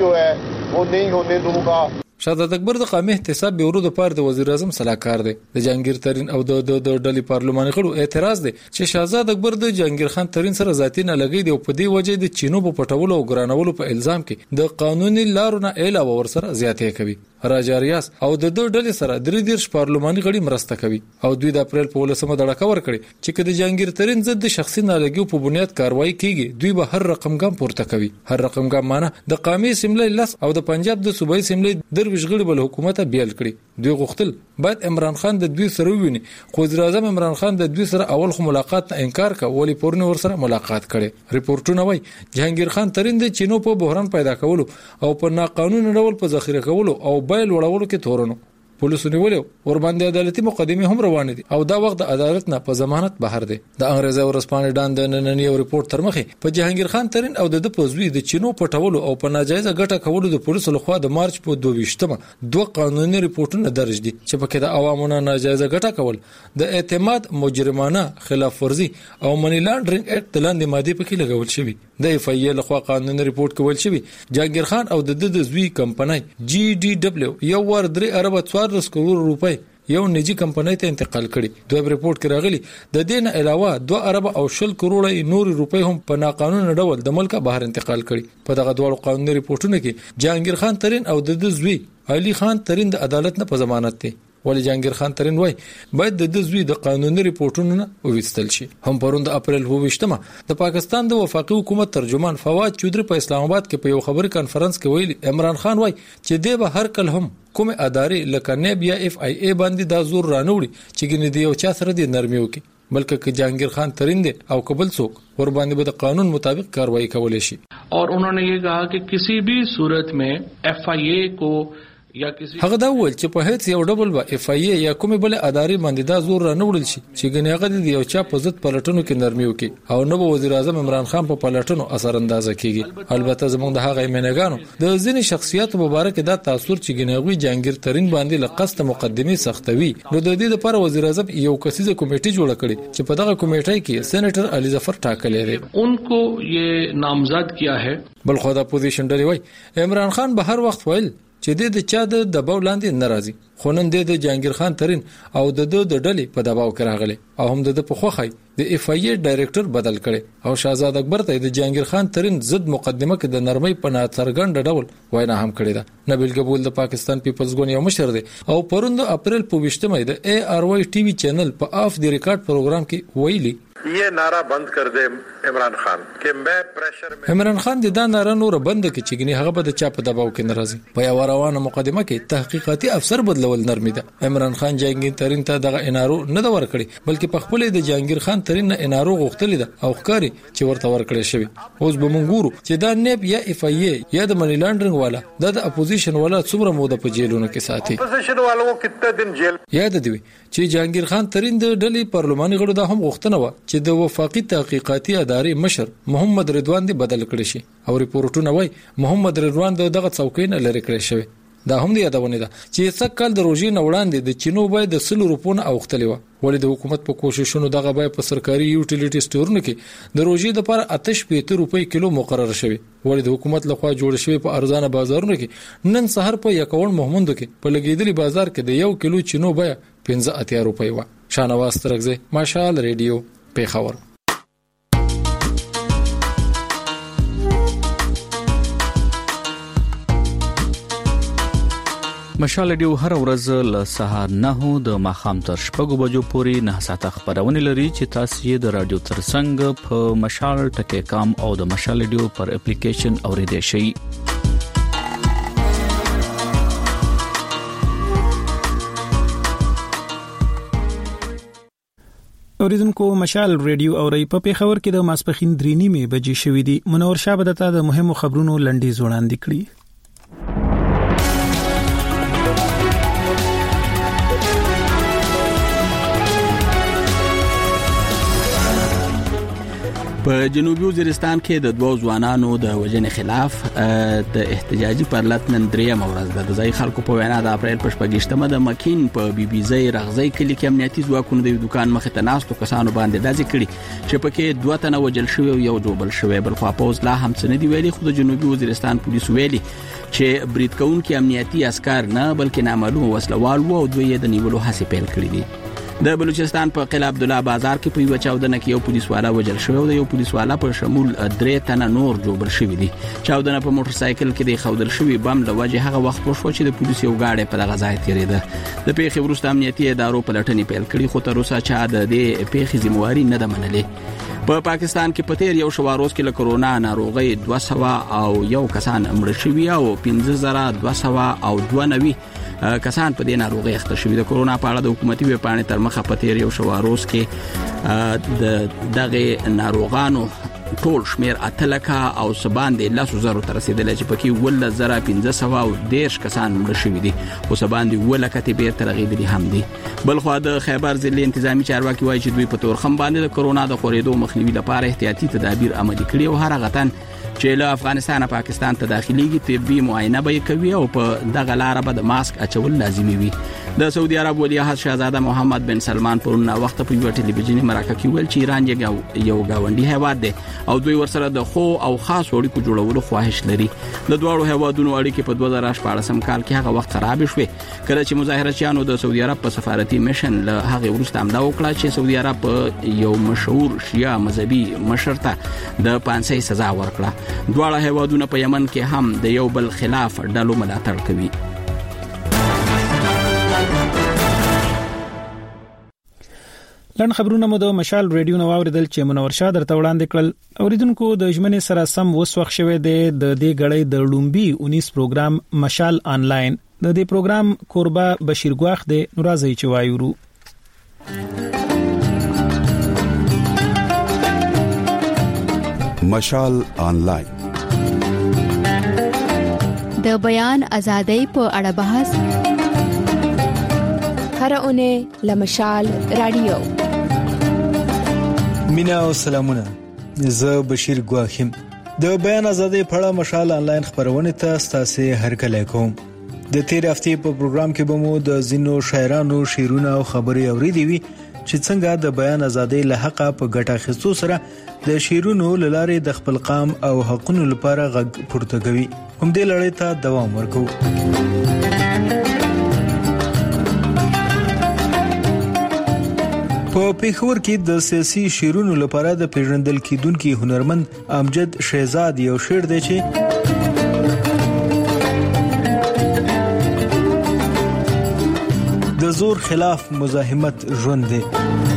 کیږي شهزاد اکبر د قومي احتساب بیورو د پاره د وزیر اعظم صلاحکار دی د جهانگیر ترین او د د ډلې پارلماني غړو اعتراض دی چې شهزاد اکبر د جهانگیر خان ترین سره ذاتی نه لګي دی او په دې وجه د چینو په پټولو او ګرانولو په الزام کې د قانوني لارو نه علاوه ور سره زیاتې کوي راجا ریاض او د دوه ډلې سره درې دیرش پارلماني غړي مرسته کوي او دوی د اپریل په ولسمه دړه ور کړی چې کله جهانگیر ترین ضد د شخصي نالګیو په بنیاد کاروایی کیږي دوی به هر رقم ګام پورته کوي هر رقم ګام معنی د قومي اسمبلی لس او د پنجاب د صوبایي اسمبلی درویش غړي بل حکومت بیل کړي دوی غوښتل باید عمران خان د دوی سره ویني خو وزیر اعظم عمران خان د دوی سره اول خو ملاقات ته انکار کا ولی پورن ور سره ملاقات کړي ریپورتونه وای جهانگیر خان ترین د چینو په بحران پیدا کولو او په ناقانوني ډول په ذخیره کولو او بیل وړولو کې تورنو پولیسو نیولې ور باندې عدالتي مقدمه هم روانه دي او دا وخت د عدالت نه په ضمانت بهر دي د انګريزي ورسپانې ډان د نننی ریپورت تر مخه په جهانگیر خان ترین او د پوزوي د چینو پټولو او په ناجایزه ګټه کولو د پولیسو لخوا د مارچ په دوه ویشتمه دوه قانوني ریپورتونه درج دي چې په کې د عوامونو ناجایزه ګټه کول د اعتماد مجرمانه خلاف ورزي او منی لانډرینګ اکټ لاندې ماده په کې لګول شوی د اف ای لخوا قانوني ریپورت کول شوی جهانگیر خان او د د زوی کمپنۍ جی ډي دبليو یو ور درې ارب څوارلس کروڑ روپۍ یو نجی کمپنۍ ته انتقال کړي دوی ریپورت کې راغلي د دې نه علاوه دوه ارب او شل کروڑ نور روپۍ هم په ناقانونه ډول د ملک بهر انتقال کړي په دغه دوه قانوني ریپورتونو کې جهانگیر خان ترین او د زوی علي خان ترین د عدالت نه په ضمانت دي ولی جهانگیر خان ترین وای باید د زوی د قانوني ریپورتونو وویستل شي هم پرون د اپریل په وشتمه د پاکستان د وفاقي حکومت ترجمان فواد چودري په اسلام آباد کې په یو خبري کانفرنس کې ویلي عمران خان وای چې دی به هر کله هم کوم ادارې لکه نیب یا اف ای ای باندې د زور رانوړي چې ګنې دی یو چا سره د نرمي وکي بلکې کہ جهانگیر خان ترین دے او قبل څوک ور باندې به قانون مطابق کاروائی کولای شي اور انہوں نے یہ کہا کہ کسی بھی صورت میں ایف آئی اے کو یا کسی هغه دا ول چې په هیڅ یو ډبل به اف ای یا کومه بل ادارې باندې دا زور نه وړل شي چې ګنې هغه د یو چا په ضد پلټونو کې نرمي وکي او نو وزیر اعظم عمران خان په پلټونو اثر انداز کیږي البته زموږ د هغه ایمنګانو د ځینې شخصیت مبارک دا تاثیر چې ګنې غوي جهانگیر ترین باندې لقصت مقدمه سختوي نو د دې لپاره وزیر اعظم یو کسیزه کمیټه جوړ کړي چې په دغه کمیټه کې سېنیټر علي ظفر ټاکلې دي ان کو یہ نامزد کیا ہے بل خو دا پوزیشن ډری وای عمران خان به هر وخت ویل چې د چا د دباو لاندې ناراضي خو نن د جهانگیر خان ترین او د د ډلې په دباو کې راغلي او هم د په خوخای د اف ای ډایریکټر بدل کړي او شهزاد اکبر ته د جهانگیر خان ترین ضد مقدمه کې د نرمۍ په ناترګند ډول وینا هم کړی ده نبیل قبول د پاکستان پیپلز ګوند یو مشر دی او پروند اپریل په وشتمه د ای آر وای ټي وي چینل په اف دی ریکارډ پروګرام کې ویلي یہ نعرہ بند کر دے عمران خان کہ میں پریشر میں عمران خان د دا نعرہ نور بند کی چګنی هغه به د چا په دباو کې ناراضي په یو روانه مقدمه کې تحقیقاتي افسر بدلول نرمي ده عمران خان جهانگیر ترین ته دغه انارو نه دا ورکړي بلکې په خپل د جهانگیر خان ترین نه انارو غوښتل ده او ښکاری چې ورته ورکړي شوی اوس به مونږ ګورو چې دا نیب یا اف ای یا د منی لانډرینګ والا د اپوزیشن والا څومره موده په جیلونو کې ساتي اپوزیشن والو کتنے دن جیل یاد دی چې جهانگیر خان ترین د ډلې پارلماني غړو د هم غوښتنه و چې د وفاقي تحقیقاتي ادارې مشر محمد رضوان دی بدل کړي شي او ریپورتونه وای محمد رضوان دغه څوکۍ نه لری کړی شوی دا هم د یادونه ده چې څک کال د روزي نه وړاندې د چینو بای د سل روپونو اوختلې و ولې د حکومت په کوششونو دغه بای په سرکاري یوټیلیټي سټورونو کې د روزي د پر آتش پېته روپۍ کیلو مقرر شوی ولې د حکومت لخوا جوړ شوی په ارزانه بازارونو کې نن سحر په یکون محمود کې په لګیدلی بازار کې د یو کیلو چینو بای پنځه اتیا روپۍ و. شانواز ترغزه ماشال ریډیو پیښور. مشال ډیو هر ورځ له سهار نه د ماخام تر شپږو بجو پورې نه ساعته خبرونه لري چې تاسو یې د رادیو ترڅنګ په مشال ټکی کام او د مشال ډیو پر اپلیکیشن اوریدئ شئ. اوریدونکو مشال ریډیو اوري په پیښور کې د ماسپخین درې نیمه بجې شوې دي. منور شاه بدتا د مهمو خبرونو لنډیز وړاندې کړي. په جنوبي وزیرستان کې د دوو ځوانانو د وژنې خلاف د احتجاجي پرلط نن درېیمه ورځ ده. د ځای خلکو په وینا د اپریل په شپږشتمه د مکین په بي بي زی رغزی کلي کې امنیتي ځواکونو د دکان مخې ته ناستو کسانو باندې داسې کړي چې پکې دوه تنه وژل شوي او یو جوړ شوی. بل خو پوز لا هم څه نه دی ویلي، خو د جنوبي وزیرستان پولیس ویلي چې برید کوونکي امنیتي عسكر نه بلکې نامعلوم وسلوال وو او دوی یې د نیولو هڅې پیل کړې دي. د بلوچستان په قلعه عبدالله بازار کې په یو چاودنه کې یو پولیس والا وژل شوی او د یو پولیس والا په شمول درې تنه نور جوړ شوی دي. چاودنه په موټر سایکل کې د خودل شوی بم له وجه هغه وخت وشو چې د پولیس یو گاډي په دغه ځای تیریده. د پیښې وروسته امنیتي ادارو په لټنې پیل کړې، خو تر اوسه چا د دې پیښې ذمہواری نه ده منلې. په پاکستان کې په تیر یو شواروز کې له کرونا ناروغي دوه سوه او یو کسان مړ شوي او پنځه زره دوه سوه او دوه نوي کسان په دې ناروغي اخته شوي. د کرونا په اړه د حکومتي ویبپاڼې تر مخه په تیر یو شواروز کې د دغه ناروغانو ټول شمیر اتلکه او سباندې لاسو زرو تر رسیدل چې پکې ول زره پنځه سوه او دیرش کسان مړ شوي دي او سباندې ولکه ته بیر ترغیدلي هم دي. بل خو د خیبر ضلع انتظامی چارواکي وایي چې دوی په تورخم باندې د کرونا د خورېدو مخنیوي لپاره احتیاطي تدابیر عملي کړي او هر غتن چې له افغانستان پاکستان ته داخليږي طبي معاینه به کوي او په دغه لار به د ماسک اچول لازمي وي. د سعودي عرب ولیعهد شاهزاده محمد بن سلمان پرون وخت په یو ټلویزیونی مرکه کې ویل چې ایران یو گاونډي هیواد دی او دوی ورسره د خو او خاص اړیکو جوړولو خواهش لري. د دوه هیوادونو اړیکې په دوه زره شپاړسم کال کې هغه وخت خراب شوې کله چې مظاهرچیانو د سعودي عرب په سفارتي میشن له هغه وروسته امدا وکړه چې سعودي عرب یو مشهور شیعه مذهبي مشر ته د پانسۍ سزا ورکړه. دواړه هیوادونه په یمن کې هم د یو بل خلاف ډلو ملاتړ کوي. لن خبرونه مو د مشال ریډیو نو اوریدل چې منور شاه درته وړاندې کړل. اوریدونکو د ژمنې سره سم وسوخ شوه د دې غړې د لومبي انیس پروګرام مشال آنلاین. د دې پروګرام قربا بشیر ګواخ د نورازي چوایورو. مشال آنلاین د بیان ازادۍ په اړه بحث هر اونۍ لمشال رادیو. مینا او سلامونه، زه بشیر ګواخیم. د بیان ازادۍ په اړه مشال آنلاین خبرونه ته ستاسو هرکلی کوم. د تیر هفته په پروګرام کې به مو د زینو شاعرانو شعرونه او خبري اوریدي وي چې څنګه د بیان ازادۍ له حقه په ګټه اخیستو سره د شعرونو لاره د خپل قام او حقونو لپاره غږ پورته کوي. هم دې لړۍ ته دوام ورکوي. په پیښور کې د سیاسي شعرونو لپاره د پیژندل کیدونکو هنرمند امجد شهزاد یو شعر دی چې د زور خلاف مزاحمت ژوند دی،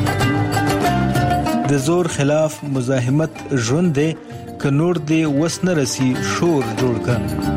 د زور خلاف مزاحمت ژوند دی، که نور دی وس نه رسی شور جوړ کا.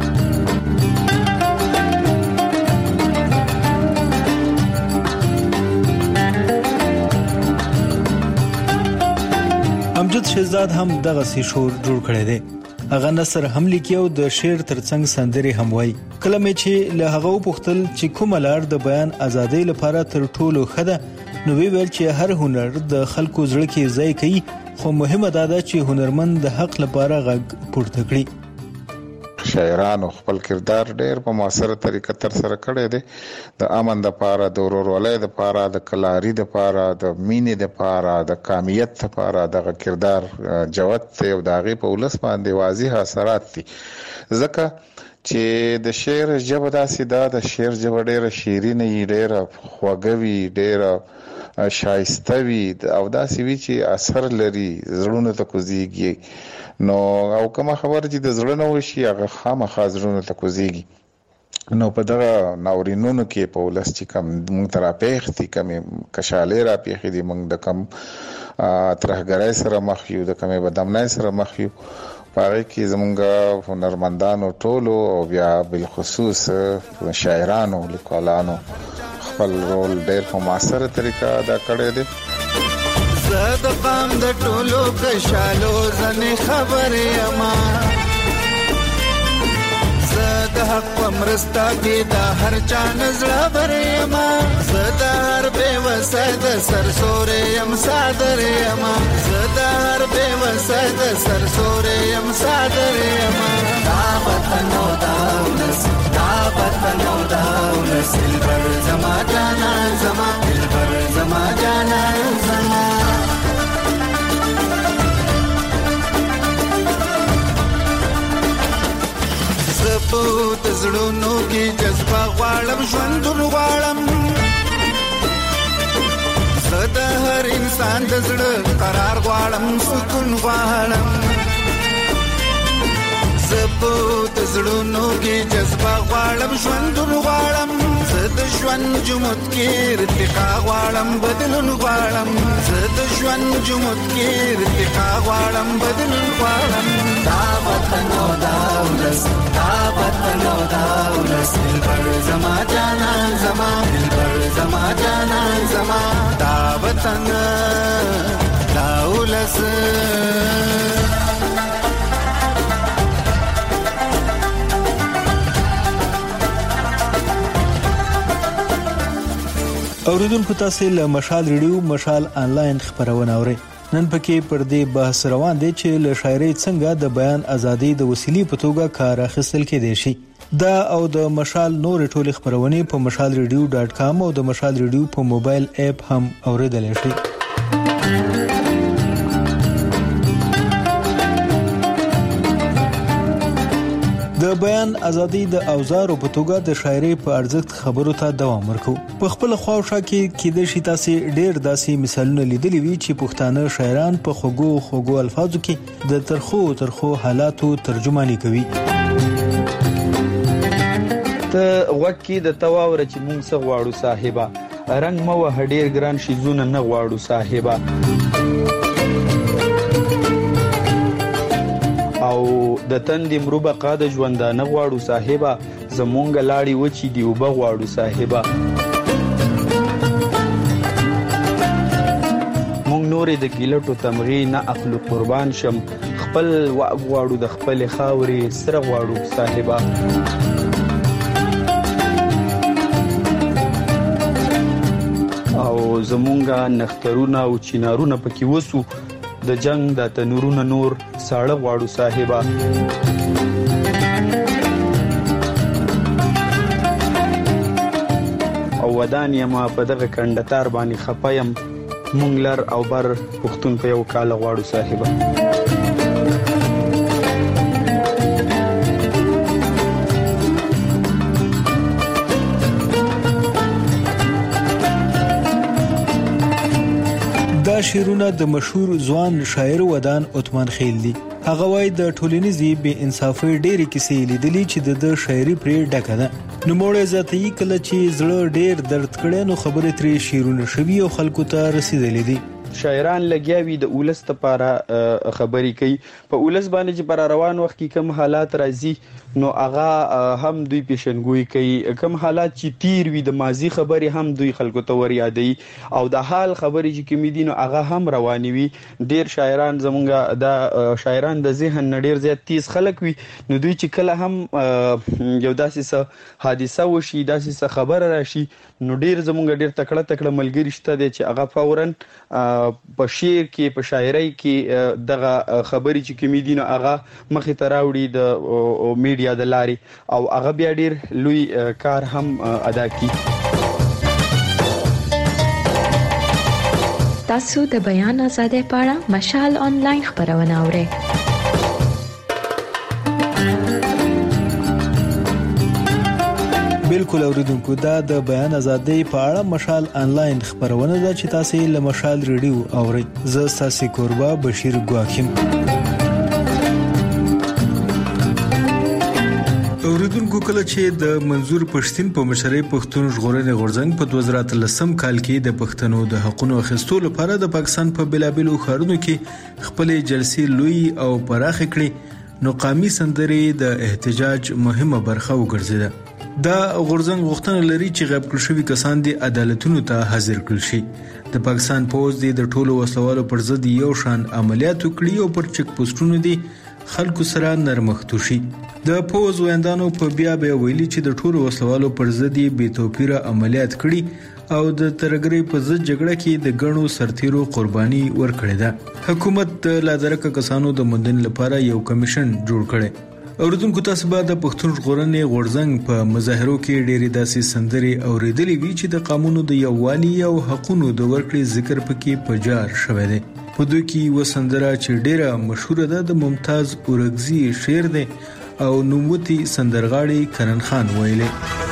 امجد شهزاد هم دغه سي شور جوړ کړی دی. هغه نثر هم لیکي او د شعر ترڅنګ سندري هم وایي. کله مې چې له هغه وپوښتل چې کومه لار د بیان ازادۍ لپاره تر ټولو ښه ده، نو ویل چې هر هنر د خلکو زړه کې ځای کوي، خو مهمه ده چې هنرمند د حق لپاره غږ پورته کړي. شاعرانو خپل کردار ډېر په موثره طریقه تر سره کړی دی. د امن د پاره، د ورورولۍ د پاره، د کلاري د پاره، د مینې د پاره، د کامیت د پاره دغه کردار جوت دی او د هغې په ولس باندې واضح اثرات دي. ځکه چې د شعر ژبه داسې ده، د شعر ژبه ډېره شیرینه وي، ډېره خوږه وي، ډېره شایسته وي او داسې وي چې اثر لري، زړونو ته کوزیږي. نو او کومه خبره چې د زړه نه وشي هغه خامخا زړونو ته کوزیږي. نو په دغه ناورینونو کې په ولس چې کوم موږ ته راپېښ دي، کومې کشالې راپېښې دي، موږ د کوم ترهګرۍ سره مخ یو، د کومې بدامنۍ سره مخ یو، په هغې کې زموږ هنرمندانو ټولو او بیا بالخصوص شاعرانو لیکوالانو خپل رول ډېر په مؤثره طریقه ادا کړی دی. زه د قام د ټولو کشالو ځنې خبرې یما، زه د حق په مرسته کې د هر چا نه زړه بر یما، زه د هر بېوسه د سرسورې یم صادر یما، زه د هر بېوسه د سرسورې یم صادر یما. دا وطن او دا ولس، دا وطن او دا ولس، دلبر زما جانان زما، دلبر زما جانان زما. زه د زړونو کې جذبه غواړم، ژوندون غواړم، زه د هر انسان د زړه قرار غواړم، سکون غواړم. زه د زړونو کې جذبه غواړم، ژوندون غواړم، زه د ژوند جمود کې ارتقا غواړم، بدلون غواړم، زه د ژوند جمود کې ارتقا غواړم، بدلون غواړم. دا وطن او دا ولس، دا وطن او دا ولس، دلبر زما جانان زما، دلبر زما جانان زما. دا وطن دا ولس. اوریدونکو تاسو له مشال ریډیو مشال آنلاین خبرونه اورئ. نن پکې پر دې بحث روان دی چې له شاعرۍ څنګه د بیان ازادي د وسیلې په توګه کار اخیستل کېدای شي. دا او د مشال نور ټولې خبرونه په مشال ریډیو ډاټ کام او د مشال ریډیو په موبایل اپ هم اوریدل شي. د بیان ازادي د اوزارو په توګه د شاعرۍ په ارزښت خبرو ته دوام ورکو. په خپل خواوشا کې کېدای شي تاسو ډېر داسې مثالونه لیدلي وي چې پښتانه شاعران په خوږو خوږو الفاظو کې د ترخو ترخو حالاتو ترجمانی کوي. ته وکی د تواور چې مونږ څه غواړو صاحبہ، رنگ مو هډیر ګران شي زونه نه غواړو صاحبہ، او د تندې مروبه قاده ژوندانه غواړو صاحبہ، زمونږ لاړې وچی دی وب غواړو صاحبہ. مونږ نورې د ګیلټو تمغې نه اخلو قربان شم، خپل واغ غواړو د خپل خاورې سره غواړو صاحبہ. او زمونږ نخترونه او چینارونه پکې وسو، د جنگ د تنورونه نور ساړه غواړو صاحبہ. او ودان یم په دغه کندتار باندې خپایم، مونږ لر او بر پښتون په یو کال غواړو صاحبہ. دا شعرونه د مشهور ځوان شاعر ودان عثمان خیل دي. هغه وایي د ټولنیزي بې انصافۍ ډېرې کیسې لیدلې چې د شاعري پرې ډکه ده. نوموړی زیاتوي کله چې زړه ډېر درد کړی نو خبرې ترې شعرونه شوي او خلکو ته رسیدلې دي. شاعران لګیاوي د اولس لپاره خبرې کوي، په اولس باندې چې پر روان وخت کې کوم حالات راځي نو هغه هم دوی پیشنګوي کوي، کوم حالات چې تیر وي د ماضي خبرې هم دوی خلکو ته ور یادوي، او د حال خبرې چې کوم دي نو هغه هم رواني وي. ډیر شاعران زمونږ د شاعران د ذهن ډیر زیات تیز خلک وي، نو دوی چې کله هم یو داسې حادثه وشي، داسې خبره راشي، نو ډیر زمونږ ډیر تکړه تکړه ملګری شته دي چې هغه فورن په شعر کې په شاعرۍ کې دغه خبرې چې کومې دي نو هغه مخې ته راوړي د میډیا د لارې او هغه بیا ډیر لوی کار هم ادا کوي. تاسو د بیان آزادۍ په اړه مشال آنلاین خبرونه اورئ. بالکل اوریدونکو دا د بیان آزادۍ په اړه مشال آنلاین خبرونه ده چې تاسو له مشال ریډیو اورئ. زه تاسو کوربه بشیر ګواخیم. اوریدونکو کله چې د منظور پښتين په مشرۍ پښتون ژغورنې غورځنګ په دوه زره اتلسم کال کې د پښتنو د حقوقو اخیستو لپاره د پاکستان په بلابلو ښارونو کې خپل جلسې لوی او پراخ کړې نو قومي سندرې د احتجاج مهمه برخه وګرځیده. دا غورځنګ غوښتنه لري چې غیب کړل شوی کسان د عدالتونو ته حاضر کړل شي. د پاکستان پوز د ټولو وسلوالو پر ضد یو شان عملیات وکړي او پر چک پوسټونو دي خلکو سره نرمښت وشي. د پوز ویندانو په بیا بیا ویلي چې د ټولو وسلوالو پر ضد بې توپیره عملیات کړي او د ترګری په ضد جګړه کې د غنو سرتیرو قرباني ورکړې ده. حکومت د لادرکه کسانو د موندن لپاره یو کمیشن جوړ کړي. اوریدونکو تاسو به د پښتون ژغورنې غورځنګ په مظاهرو کې ډېری داسې سندرې اوریدلې وی چې د قانونو د یووالي او حقوقو د ورکړې ذکر پکې پجار شوی دی. په دوی کې و سندره چې ډېره مشهوره ده د ممتاز اورګزي شعر دی او نوموتی سندرغاړي کرن خان ویلي.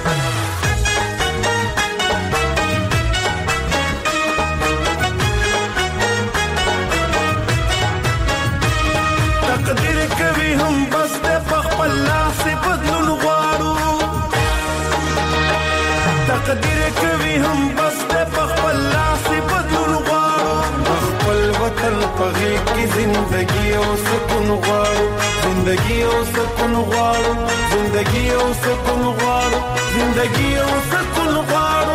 زندگی او سکون غواړو زندگی او سکون غواړو زندگی او سکون غواړو زندگی او سکون غواړو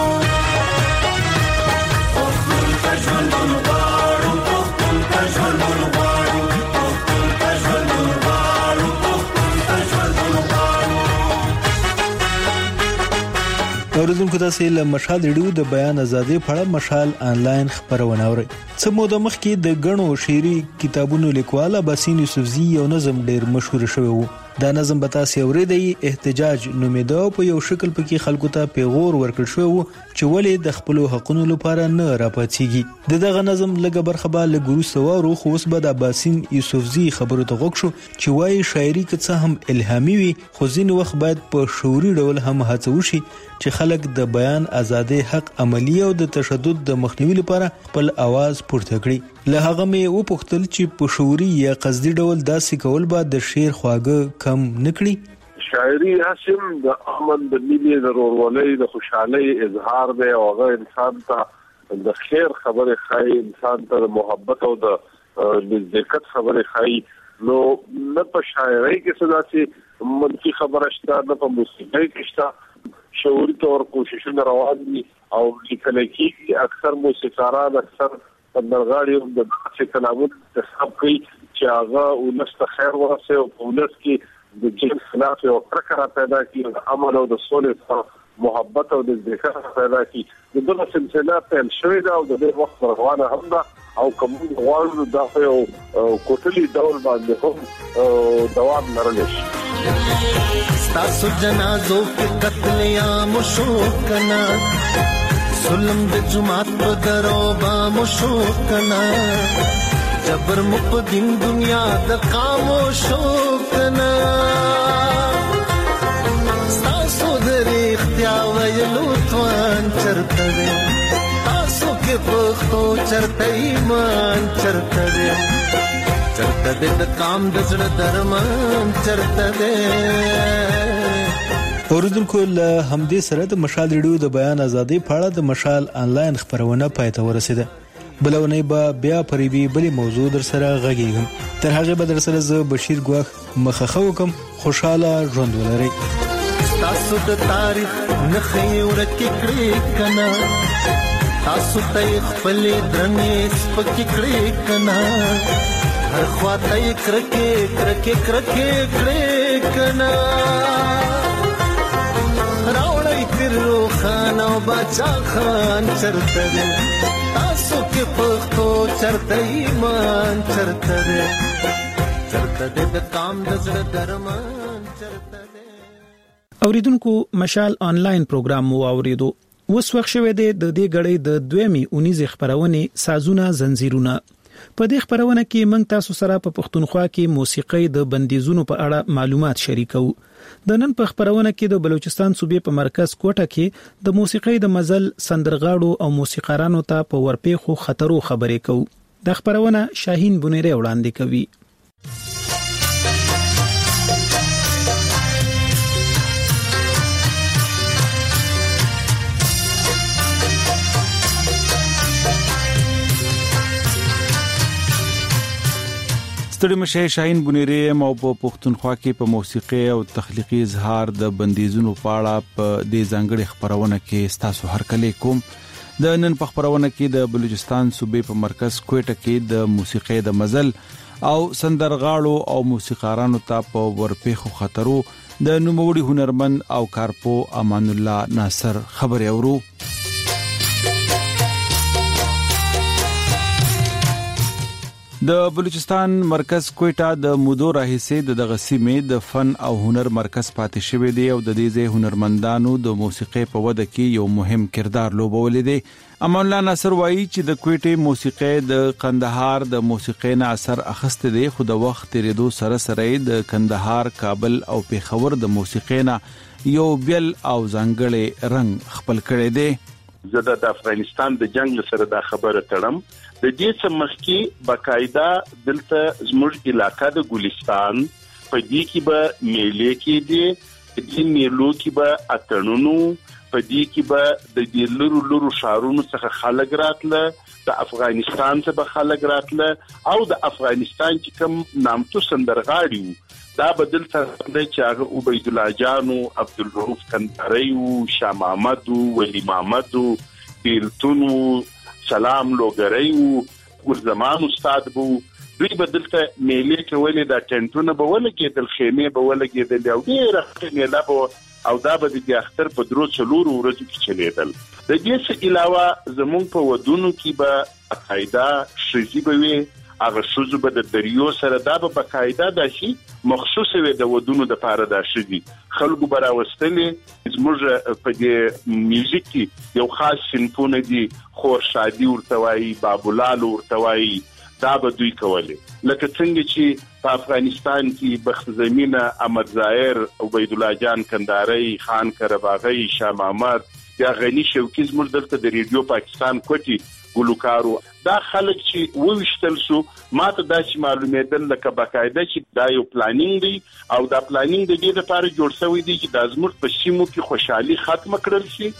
پښتون ته ژوند غواړو پښتون ته ژوند غواړو پښتون ته ژوند غواړو پښتون ته ژوند غواړو. اوریدونکو تاسو له مشال ریډیو د بیان آزادۍ په اړه مشال آنلاین خبرونه اورئ. څه موده مخکې د غنو شعري کتابونو لیکوال باسین یوسفزي یو نظم ډیر مشهور شوی وو. دا نظم به تاسو اوریدئ احتجاج نومیده په یو شکل پکې خلکو ته پیغور ورکړ شو چې ولې د خپل حقوقو لپاره نه راپاتېږي. دغه نظم لګه برخه به له ګورو سوارو خو اوس به د باسین یوسفزي خبرو ته غوښ شو چې وايي شاعري که څه هم الهامي وي خو ځینې وخت باید په شعوري ډول هم هڅه وشي چې خلک د بیان آزادۍ حق عملی او د تشدد د مخنیوي لپاره خپل आवाज پورته کړي. له هغه مې وپوښتل چې په شعوري یا قصدي ډول داسې کول به د شعر خواږه کم نکړي. شاعري حسم د امن د ملي ضروري د خوشحالي اظهار دی او هغه انسان ته د خیر خبره خای انسان ته محبت او د ذکر خبره خای نو نه په شاعري کې څه داسې منفي خبره شته نه په موسیقۍ کې شته. شعوري تور کوششونه روان دي او لیکل کېږي. اکثر موسیقاران اکثر سندرغاړي د څه کلامونو تصحیح کوي چې هغه ولست خیر ورسه او ولست کې د جنس خلاف او کرکره پیدا کړي د امن او د سولې محبت او د ذکر پیدا کړي. دغه سلسله په شوي دا او د وخت روانه هم ده او کوم غواړو دا یو کوټلي ډول باندې هم دوام لرلی شي. ستاسو جنازو کې قتل عام شو کنا ظلم د جماعت په درو با مشو کنا جبر مقدم دنیا د خاموشو کنا ستاسو د اختیار ویلو توان چرته دي تاسو کې پختو چرته ایمان چرته دي چرته د کام د زړه درمان چرته دي. اوریدونکو له همدې سره د مشال ریډیو د بیان آزادۍ په اړه د مشال آنلاین خبرونه پای ته ورسیده. بلونه به بیا پریبي بلې موضوع در سره غږیږم. تر هغه به در سره زه بشیر ګواخ مخخه وکم. خوشاله ژوند ولرئ. تاسو د تاریخ نخې ورکې کړې کنا تاسو ته خپل درنې سپکې کړې کنا هر خواته کرکې کرکې کرکې کړې کنا راوړې ناصر روخان او بچا خان چرته دي تاسو کې پښتو چرته ایمان چرته دي چرته دي د کام د زړه درمان چرته دي. اوریدونکو مشال آنلاین پروګرام مو اوریدو. اوس وخت شوه د دې غړې د دویمې اونیزه خبرونه سازونه زنجیرونه. په دې خبرونه کې موږ تاسو سره په پښتونخوا کې موسیقي د بندیزونو په اړه معلومات شریکو. د نن په خبرونه کې د بلوچستان صوبې په مرکز کوټه کې د موسیقي د مزل سندرغاړو او موسیقارانو ته په ورپېخو خطرو خبرې کوو. د خبرونه شاهین بنيري وړاندې کوي. ستړي مشه شاهین بنيري مو په پښتونخوا کې په موسیقي او تخلیقي اظهار د بندیزونو په اړه په دې ځانګړي خبرونه کې ستاسو هرکلی کوم. د نن په خبرونه کې د بلوچستان صوبې په مرکز کوټه کې د موسیقي د مزل او سندرغاړو او موسیقارانو ته په ورپېخو خطرو د نوموړي هنرمند او کارپو امان الله ناصر خبري اورو. د بلوچستان مرکز کوټه د مودو راهیسې د دغه سیمې د فن او هنر مرکز پاتې شوی دی او د دې ځای هنرمندانو د موسیقي په وده کې یو مهم کردار لوبولی دی. امان الله ناصر وایي چې د کوټې موسیقي د قندهار د موسیقي نه اثر اخیسته دی، خو د وخت تیریدو سره سره د قندهار، کابل او پیښور د موسیقي نه یو بیل او ځانګړی رنګ خپل کړی دی. زه د افغانستان د جنگ سره دا خبره تړم. د دې څمخکي باقاعده دلته زموږ علاقہ د ګلستان په دې کې به میلې کې دي، په دې میلو کې به اتڼونو، په دې کې به د دې لورو لورو شارونو څخه خلک راتله، د افغانستان څخه به خلک راتله او د افغانستان چې کوم نامتو سندرغاړي دا بدل څه د چاغه عبید الله جانو، عبدالرؤف کندهاری، شاه محمد، ولی محمد، بیلتونو، سلام لوګری او ګرزمان استاد بو. دوی بدلته میلې کولې د ټنټونه به ولګېدل، خیمه به ولګېدل او ډېر خیمه به او دا به د اختر په درو څلورو ورځو کې چلیدل. د دې څخه علاوه زمونږ په ودونو کې به قاعده شذي به وي، هغه شذو به د دریو سره دا به باقاعده داسي مخصوص وي د ودونو د پاره دا شذي خلکو براوستلې. زموږ په دې میوزیک کې یو خاص سنفونه دي، خور شادي ورته وایي، بابولال ورته وایي، دا به دوی کولی. لکه څنګه چې په افغانستان کې بخت زمینه احمد ظاهر، عبید الله جان کندهاری، خان کرباغی، شاه محمد، یا غنی شوقی زموږ دلته د ریډیو پاکستان کوټي ګلوکارو، دا خلک چې وویشتل شو ماته دا چې معلومېدل لکه باقاعده چې دا یو پلانینګ دی او دا پلانینګ د دې لپاره جوړ شوی دی چې د زموږ په سیمو کې خوشحالي ختم کړل شي.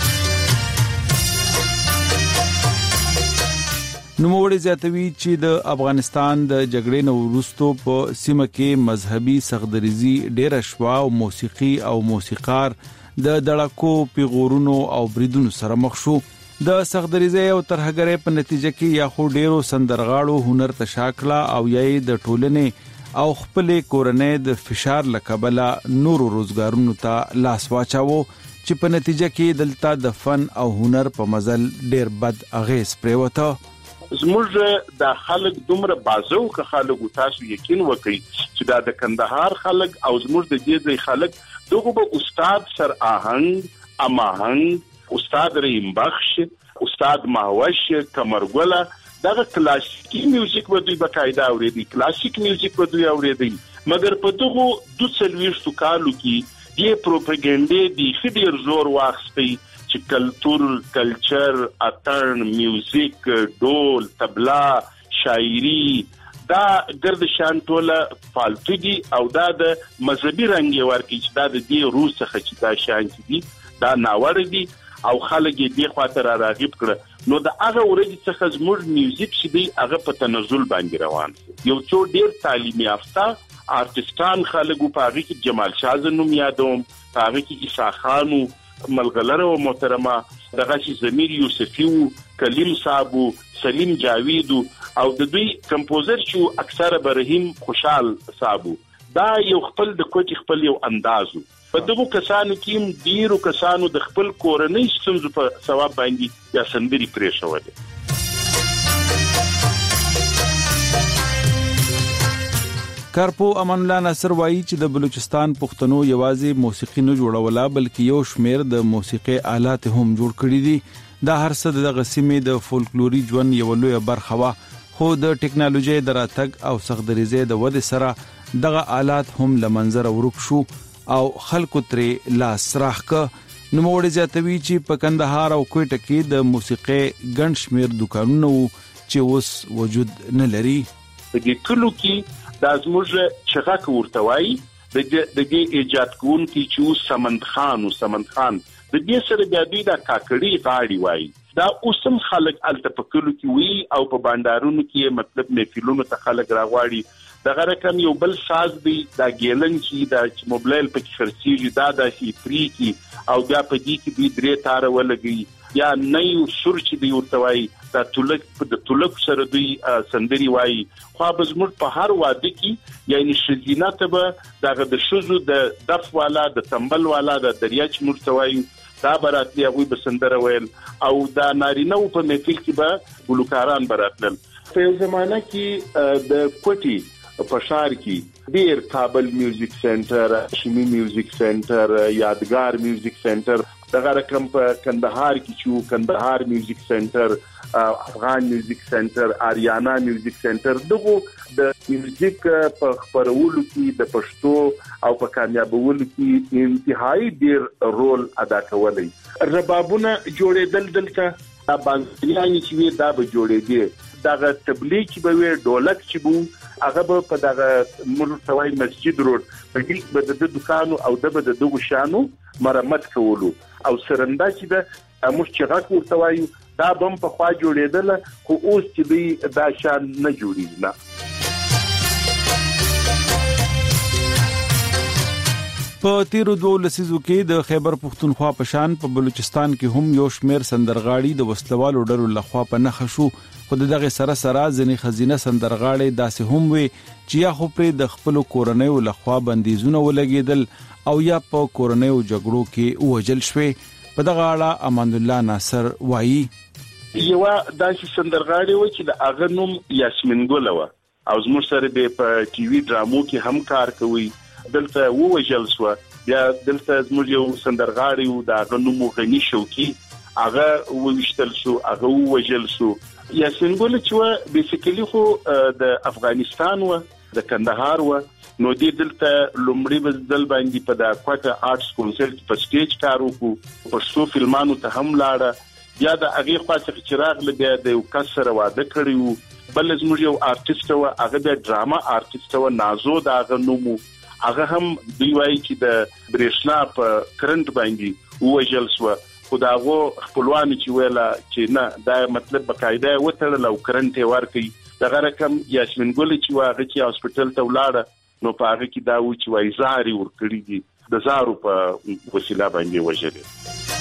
نوموړي زیاتوي چې د افغانستان د جګړې نه وروسته په سیمه کې مذهبي سخدریزي ډېره شوه او موسیقي او موسیقار د دړکو، پیغورونو او بریدونو سره مخ شو. د سخدریزي او ترهګرۍ په نتیجه کې یا خو ډېرو سندرغاړو هنر تشاکله او یې د ټولنې او خپل کورنۍ د فشار لکبله نورو روزګارونو ته لاس واچاوه چې په نتیجه کې دلته د فن او هنر په مزل ډېر بد اغیز پریوته. زموږ د خلک دومره بازو که خلک تاسو یقین وکړي چې دا د کندهار خلک او زموږ د دې ځای خلک دغه به استاد سر آهنګ، اماهنګ، استاد رحیم بخش، استاد ماوش، کمرګله، دغه کلاسیکي میوزیک به دوی باقاعده اوریدي، کلاسیک میوزیک به دوی اوریدي. مګر په دغه دوه څلوېښتو کالو کې دې پروپاګاندا دی ډېر زور واخیستی چې کلتور، کلچر، اتن، میوزیک، ډول، طبلا، شاعري دا ګرد شان ټوله فالتو دي او دا د مذهبي رنګ ورکی چې دا د دې روس څخه چې دا شان دي دا ناوړ دي او خلک دې خاطر راغب کړه. نو د هغه ورځې څخه زموږ میوزیک چې دی هغه په تنزل باندې روان یو څو ډیر تعلیمي یافته آرټستان خلکو په هغه کې جمال شاه نوم یادوم، په هغه کې عیسی خانو، ملغلره او محترمه، دغه چې زمیر یوسفی، کلیم صاحب، سلیم جاوید او د دوی کمپوزر چې اکثر برهیم خوشحال صاحب، دا یو خپل د کوټي خپل یو اندازو په دغه کسانو کې ډیرو کسانو د خپل کورنۍ ستونزو په ثواب باندې یا سندري پرې شوې. کارپو امان الله ناصر وایي چې د بلوچستان پښتنو یوازې موسیقي نه جوړوله بلکې یو شمیر د موسیقي آلات هم جوړ کړي دي. دا هر څه د غسیمې د فولکلوري ژوند یو لوی برخه وا، خو د ټیکنالوژي دراتګ او سختدریزه د ود سره دغه آلات هم لمنځره ورک شو او خلکو ترې لاس راخ ک. نو موږ زیاتوي چې په کندهار او کوټه کې د موسیقي ګڼ شمیر دکانونه وو چې اوس وجود نه لري. په دې کلو کې د ازموږه چغاک ورتوي د دې ایجاد کوونکی چې سمند خان او سمند خان د دې سره د دې د کاکړي غاړي وای. دا اوسم خلک التفکلو کې وی او په بانډارونو کې مطلب محفلونو ته خلک راغواړي. دغه رقم یو بل ساز دی د ګیلن چې د موبایل په خرڅیږي دا د سی پری کې او بیا په دې کې د درې تار ولګي یا نه یو سور چې دی ورتوي دا تلک په د تلک سره دی سندري وای. خو بزمر په هر واده کې یعنی شزینه ته به دغه د شوزو د دف والا د تنبل والا د دریاچ مرتوي دا براتلی هغه به سندره ویل او دا نارینه په محفل کې به ګلوکاران براتل. په زمانہ کې د کوټي په شهر کې ډیر کابل میوزیک سنټر، شمی میوزیک سنټر، یادګار میوزیک سنټر، دغه رقم په کندهار کې چې کندهار میوزیک سنټر، افغان میوزیک سنټر، آریانا میوزیک سنټر، دغه د میوزیک په خبرولو کې د پښتو او په کامیابولو کې انتهایی ډیر رول ادا کولی. ربابونه جوړېدل دلته باندې چې دا به جوړېږي، دغه تبلیغ چې به وي، ډولک چې بو هغه به په دغه مرتوی مسجد روډ په کې به د دکانو او د به د دغه شانو مرمت کولو او سرنده چې د موږ چې غاک ورتوي دا بم په خوا جوړېدل، خو اوس چې دی دا شان نه جوړیږي. نه په تیرو دوه لسیزو کې د خیبر پختونخوا په شان په بلوچستان کې هم یو شمیر سندرغاړي د وسلوالو ډلو لخوا په نخښو شو. خو دغه سره سره ځنې خزینه سندرغاړي داسې هم وي چې یا خو پر د خپل کورنیو لخوا بندیزونه ولګیدل او یا په کورنیو جګړو کې وجل شوي. په دغه اړه امان الله ناصر وایي یو داسې سندرغاړي و چې د اغه نوم یاسمین ګل و او زموږ سره په ټي وي ډرامو کې هم کار کوي. دلته ووجل شو، بیا دلته زموږ یو سندرغاړي و د اغه نوم غنی شوکي، هغه ووشتل شو، هغه ووجل شو. یاسمین ګل چې و بیسیکلی خو د افغانستان و د کندهار و، نو دې دلته لومړی بزدل باندې په د کوټه آرټس کونسل په سټیج کار وکړو، پښتو فلمانو ته هم لاړه. بیا د هغه خاصه چراغ لګیا د یو کس سره واده کړیو، بل زموږ یو آرټیست و، هغه د ډراما آرټیست و، نازو د هغه نومو، هغه هم دوی وایي چې د برېښنا په کرنٹ باندې ووجل شو. خو دا غو خپلوان چې ویلا چې نه دا مطلب بقاعده وتړل او کرنٹ ورکړي. دغه رقم یاسمین ګل چې واغه چې هسپټل ته ولاړه، نو په هغه کې دا و چې وای زاري ورکړي دي، د زارو په وسیله باندې وژلې.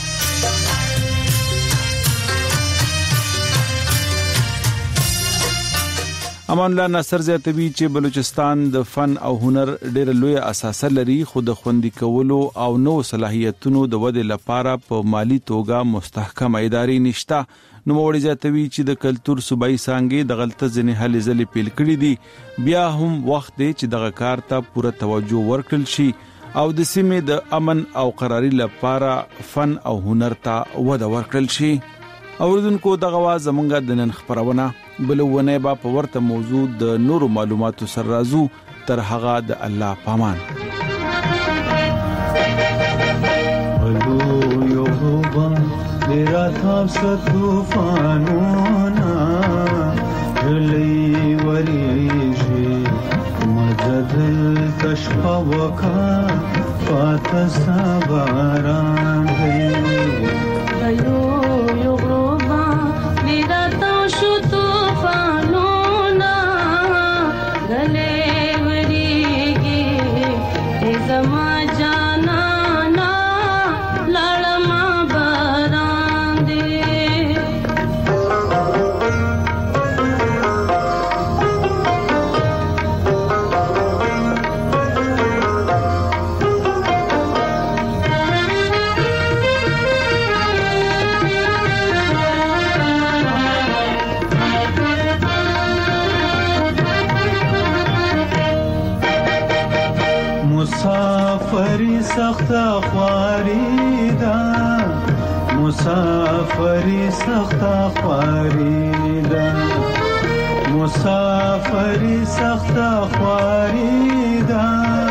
امان الله ناصر زیاتوي چې بلوچستان د فن او هنر ډېر لوی اساس لري، خو د خوندي کولو او نو صلاحیتونو د ودې لپاره په مالی توګه مستحکم ادارې نشته. نو موږ زیاتوي چې د کلچر صوبایي څنګه د غلطه ځنې هلې ځلې پیل کړې دي، بیا هم وخت دی چې دغه کار ته پوره توجه ورکړل شي او د سیمې د امن او قراري لپاره فن او هنر ته وده ورکړل شي. اوردونکو دغه وا زمونږ د نن خبرونه بلونه با په ورته موضوع د نورو معلوماتو سره راځو. تر هغه د الله پامان. الو یو غبا میرا تاب ست طوفانونا رلی وریجی مدد تشقا وکا فاتسا باران دی. الو یو غبا میرا تاب ست طوفانونا رلی وریجی ازما جانا مسافری سخت خواری دا مسافری سخت خواری دا مسافری سخت خواری دا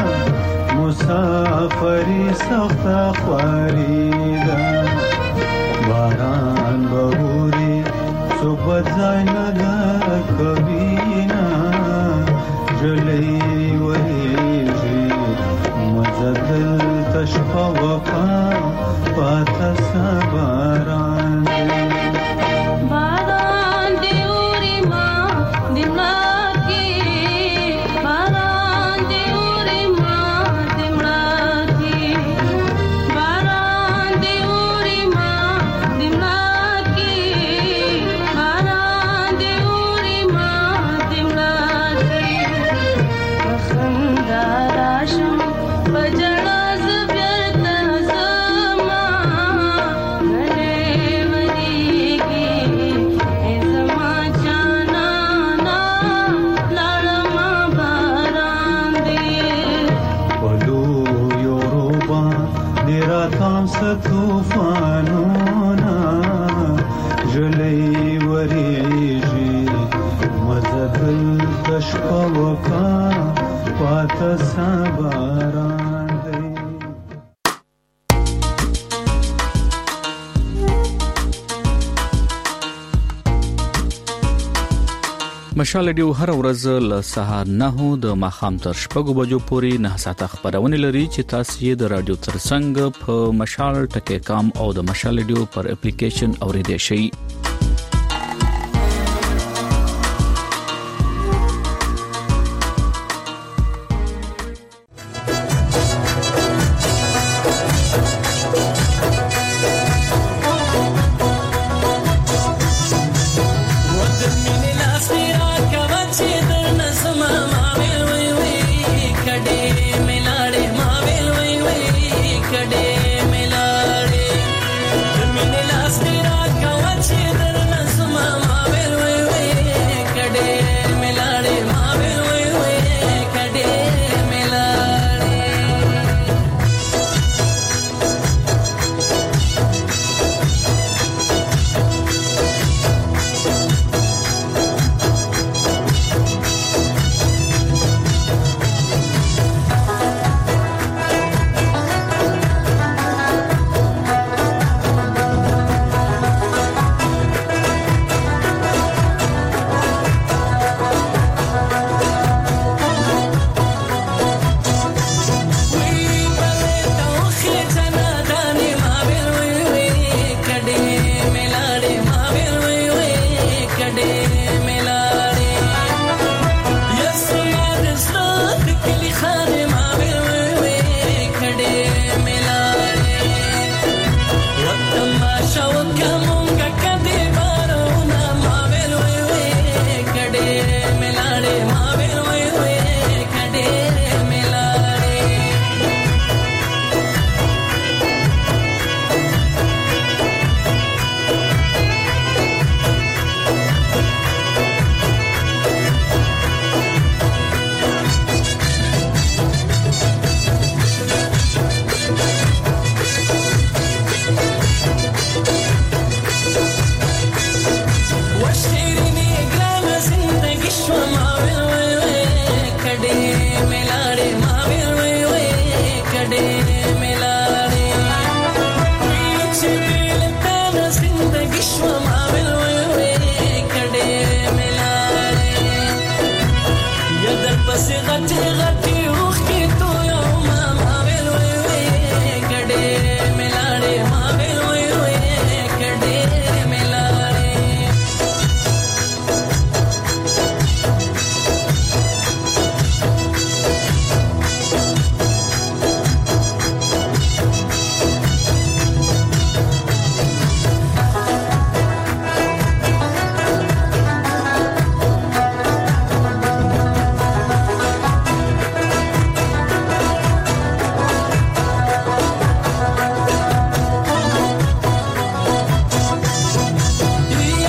مسافری سخت خواری دا باران بهوري صبح زاینه دا کبینا جلی وریجی مزدل تشپا وفا پاتا سباران باران دیوری ما دملاکی باران دیوری ما دملاکی باران دیوری ما دملاکی باران دیوری ما دملاکی بخندا راشم بجڑا زبیرتا زما گلے وریگی اے زما جانا نا لڑما باران دی ولو یوروبا دیرا تام ستوفانونا جلی وریجی مزدل تشپا وکا پاتا سباران دی مشال ډیو هر ورځ له سهار نه د ماخام تر شپږو بجو پورې نه ساعته خبرونه لري چې تاسو یې د رادیو ترڅنګ په مشال ټکی کام او د مشال ډیو پر اپلیکیشن اوریدئ شئ.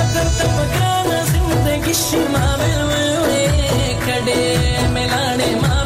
Shima, kade milane ma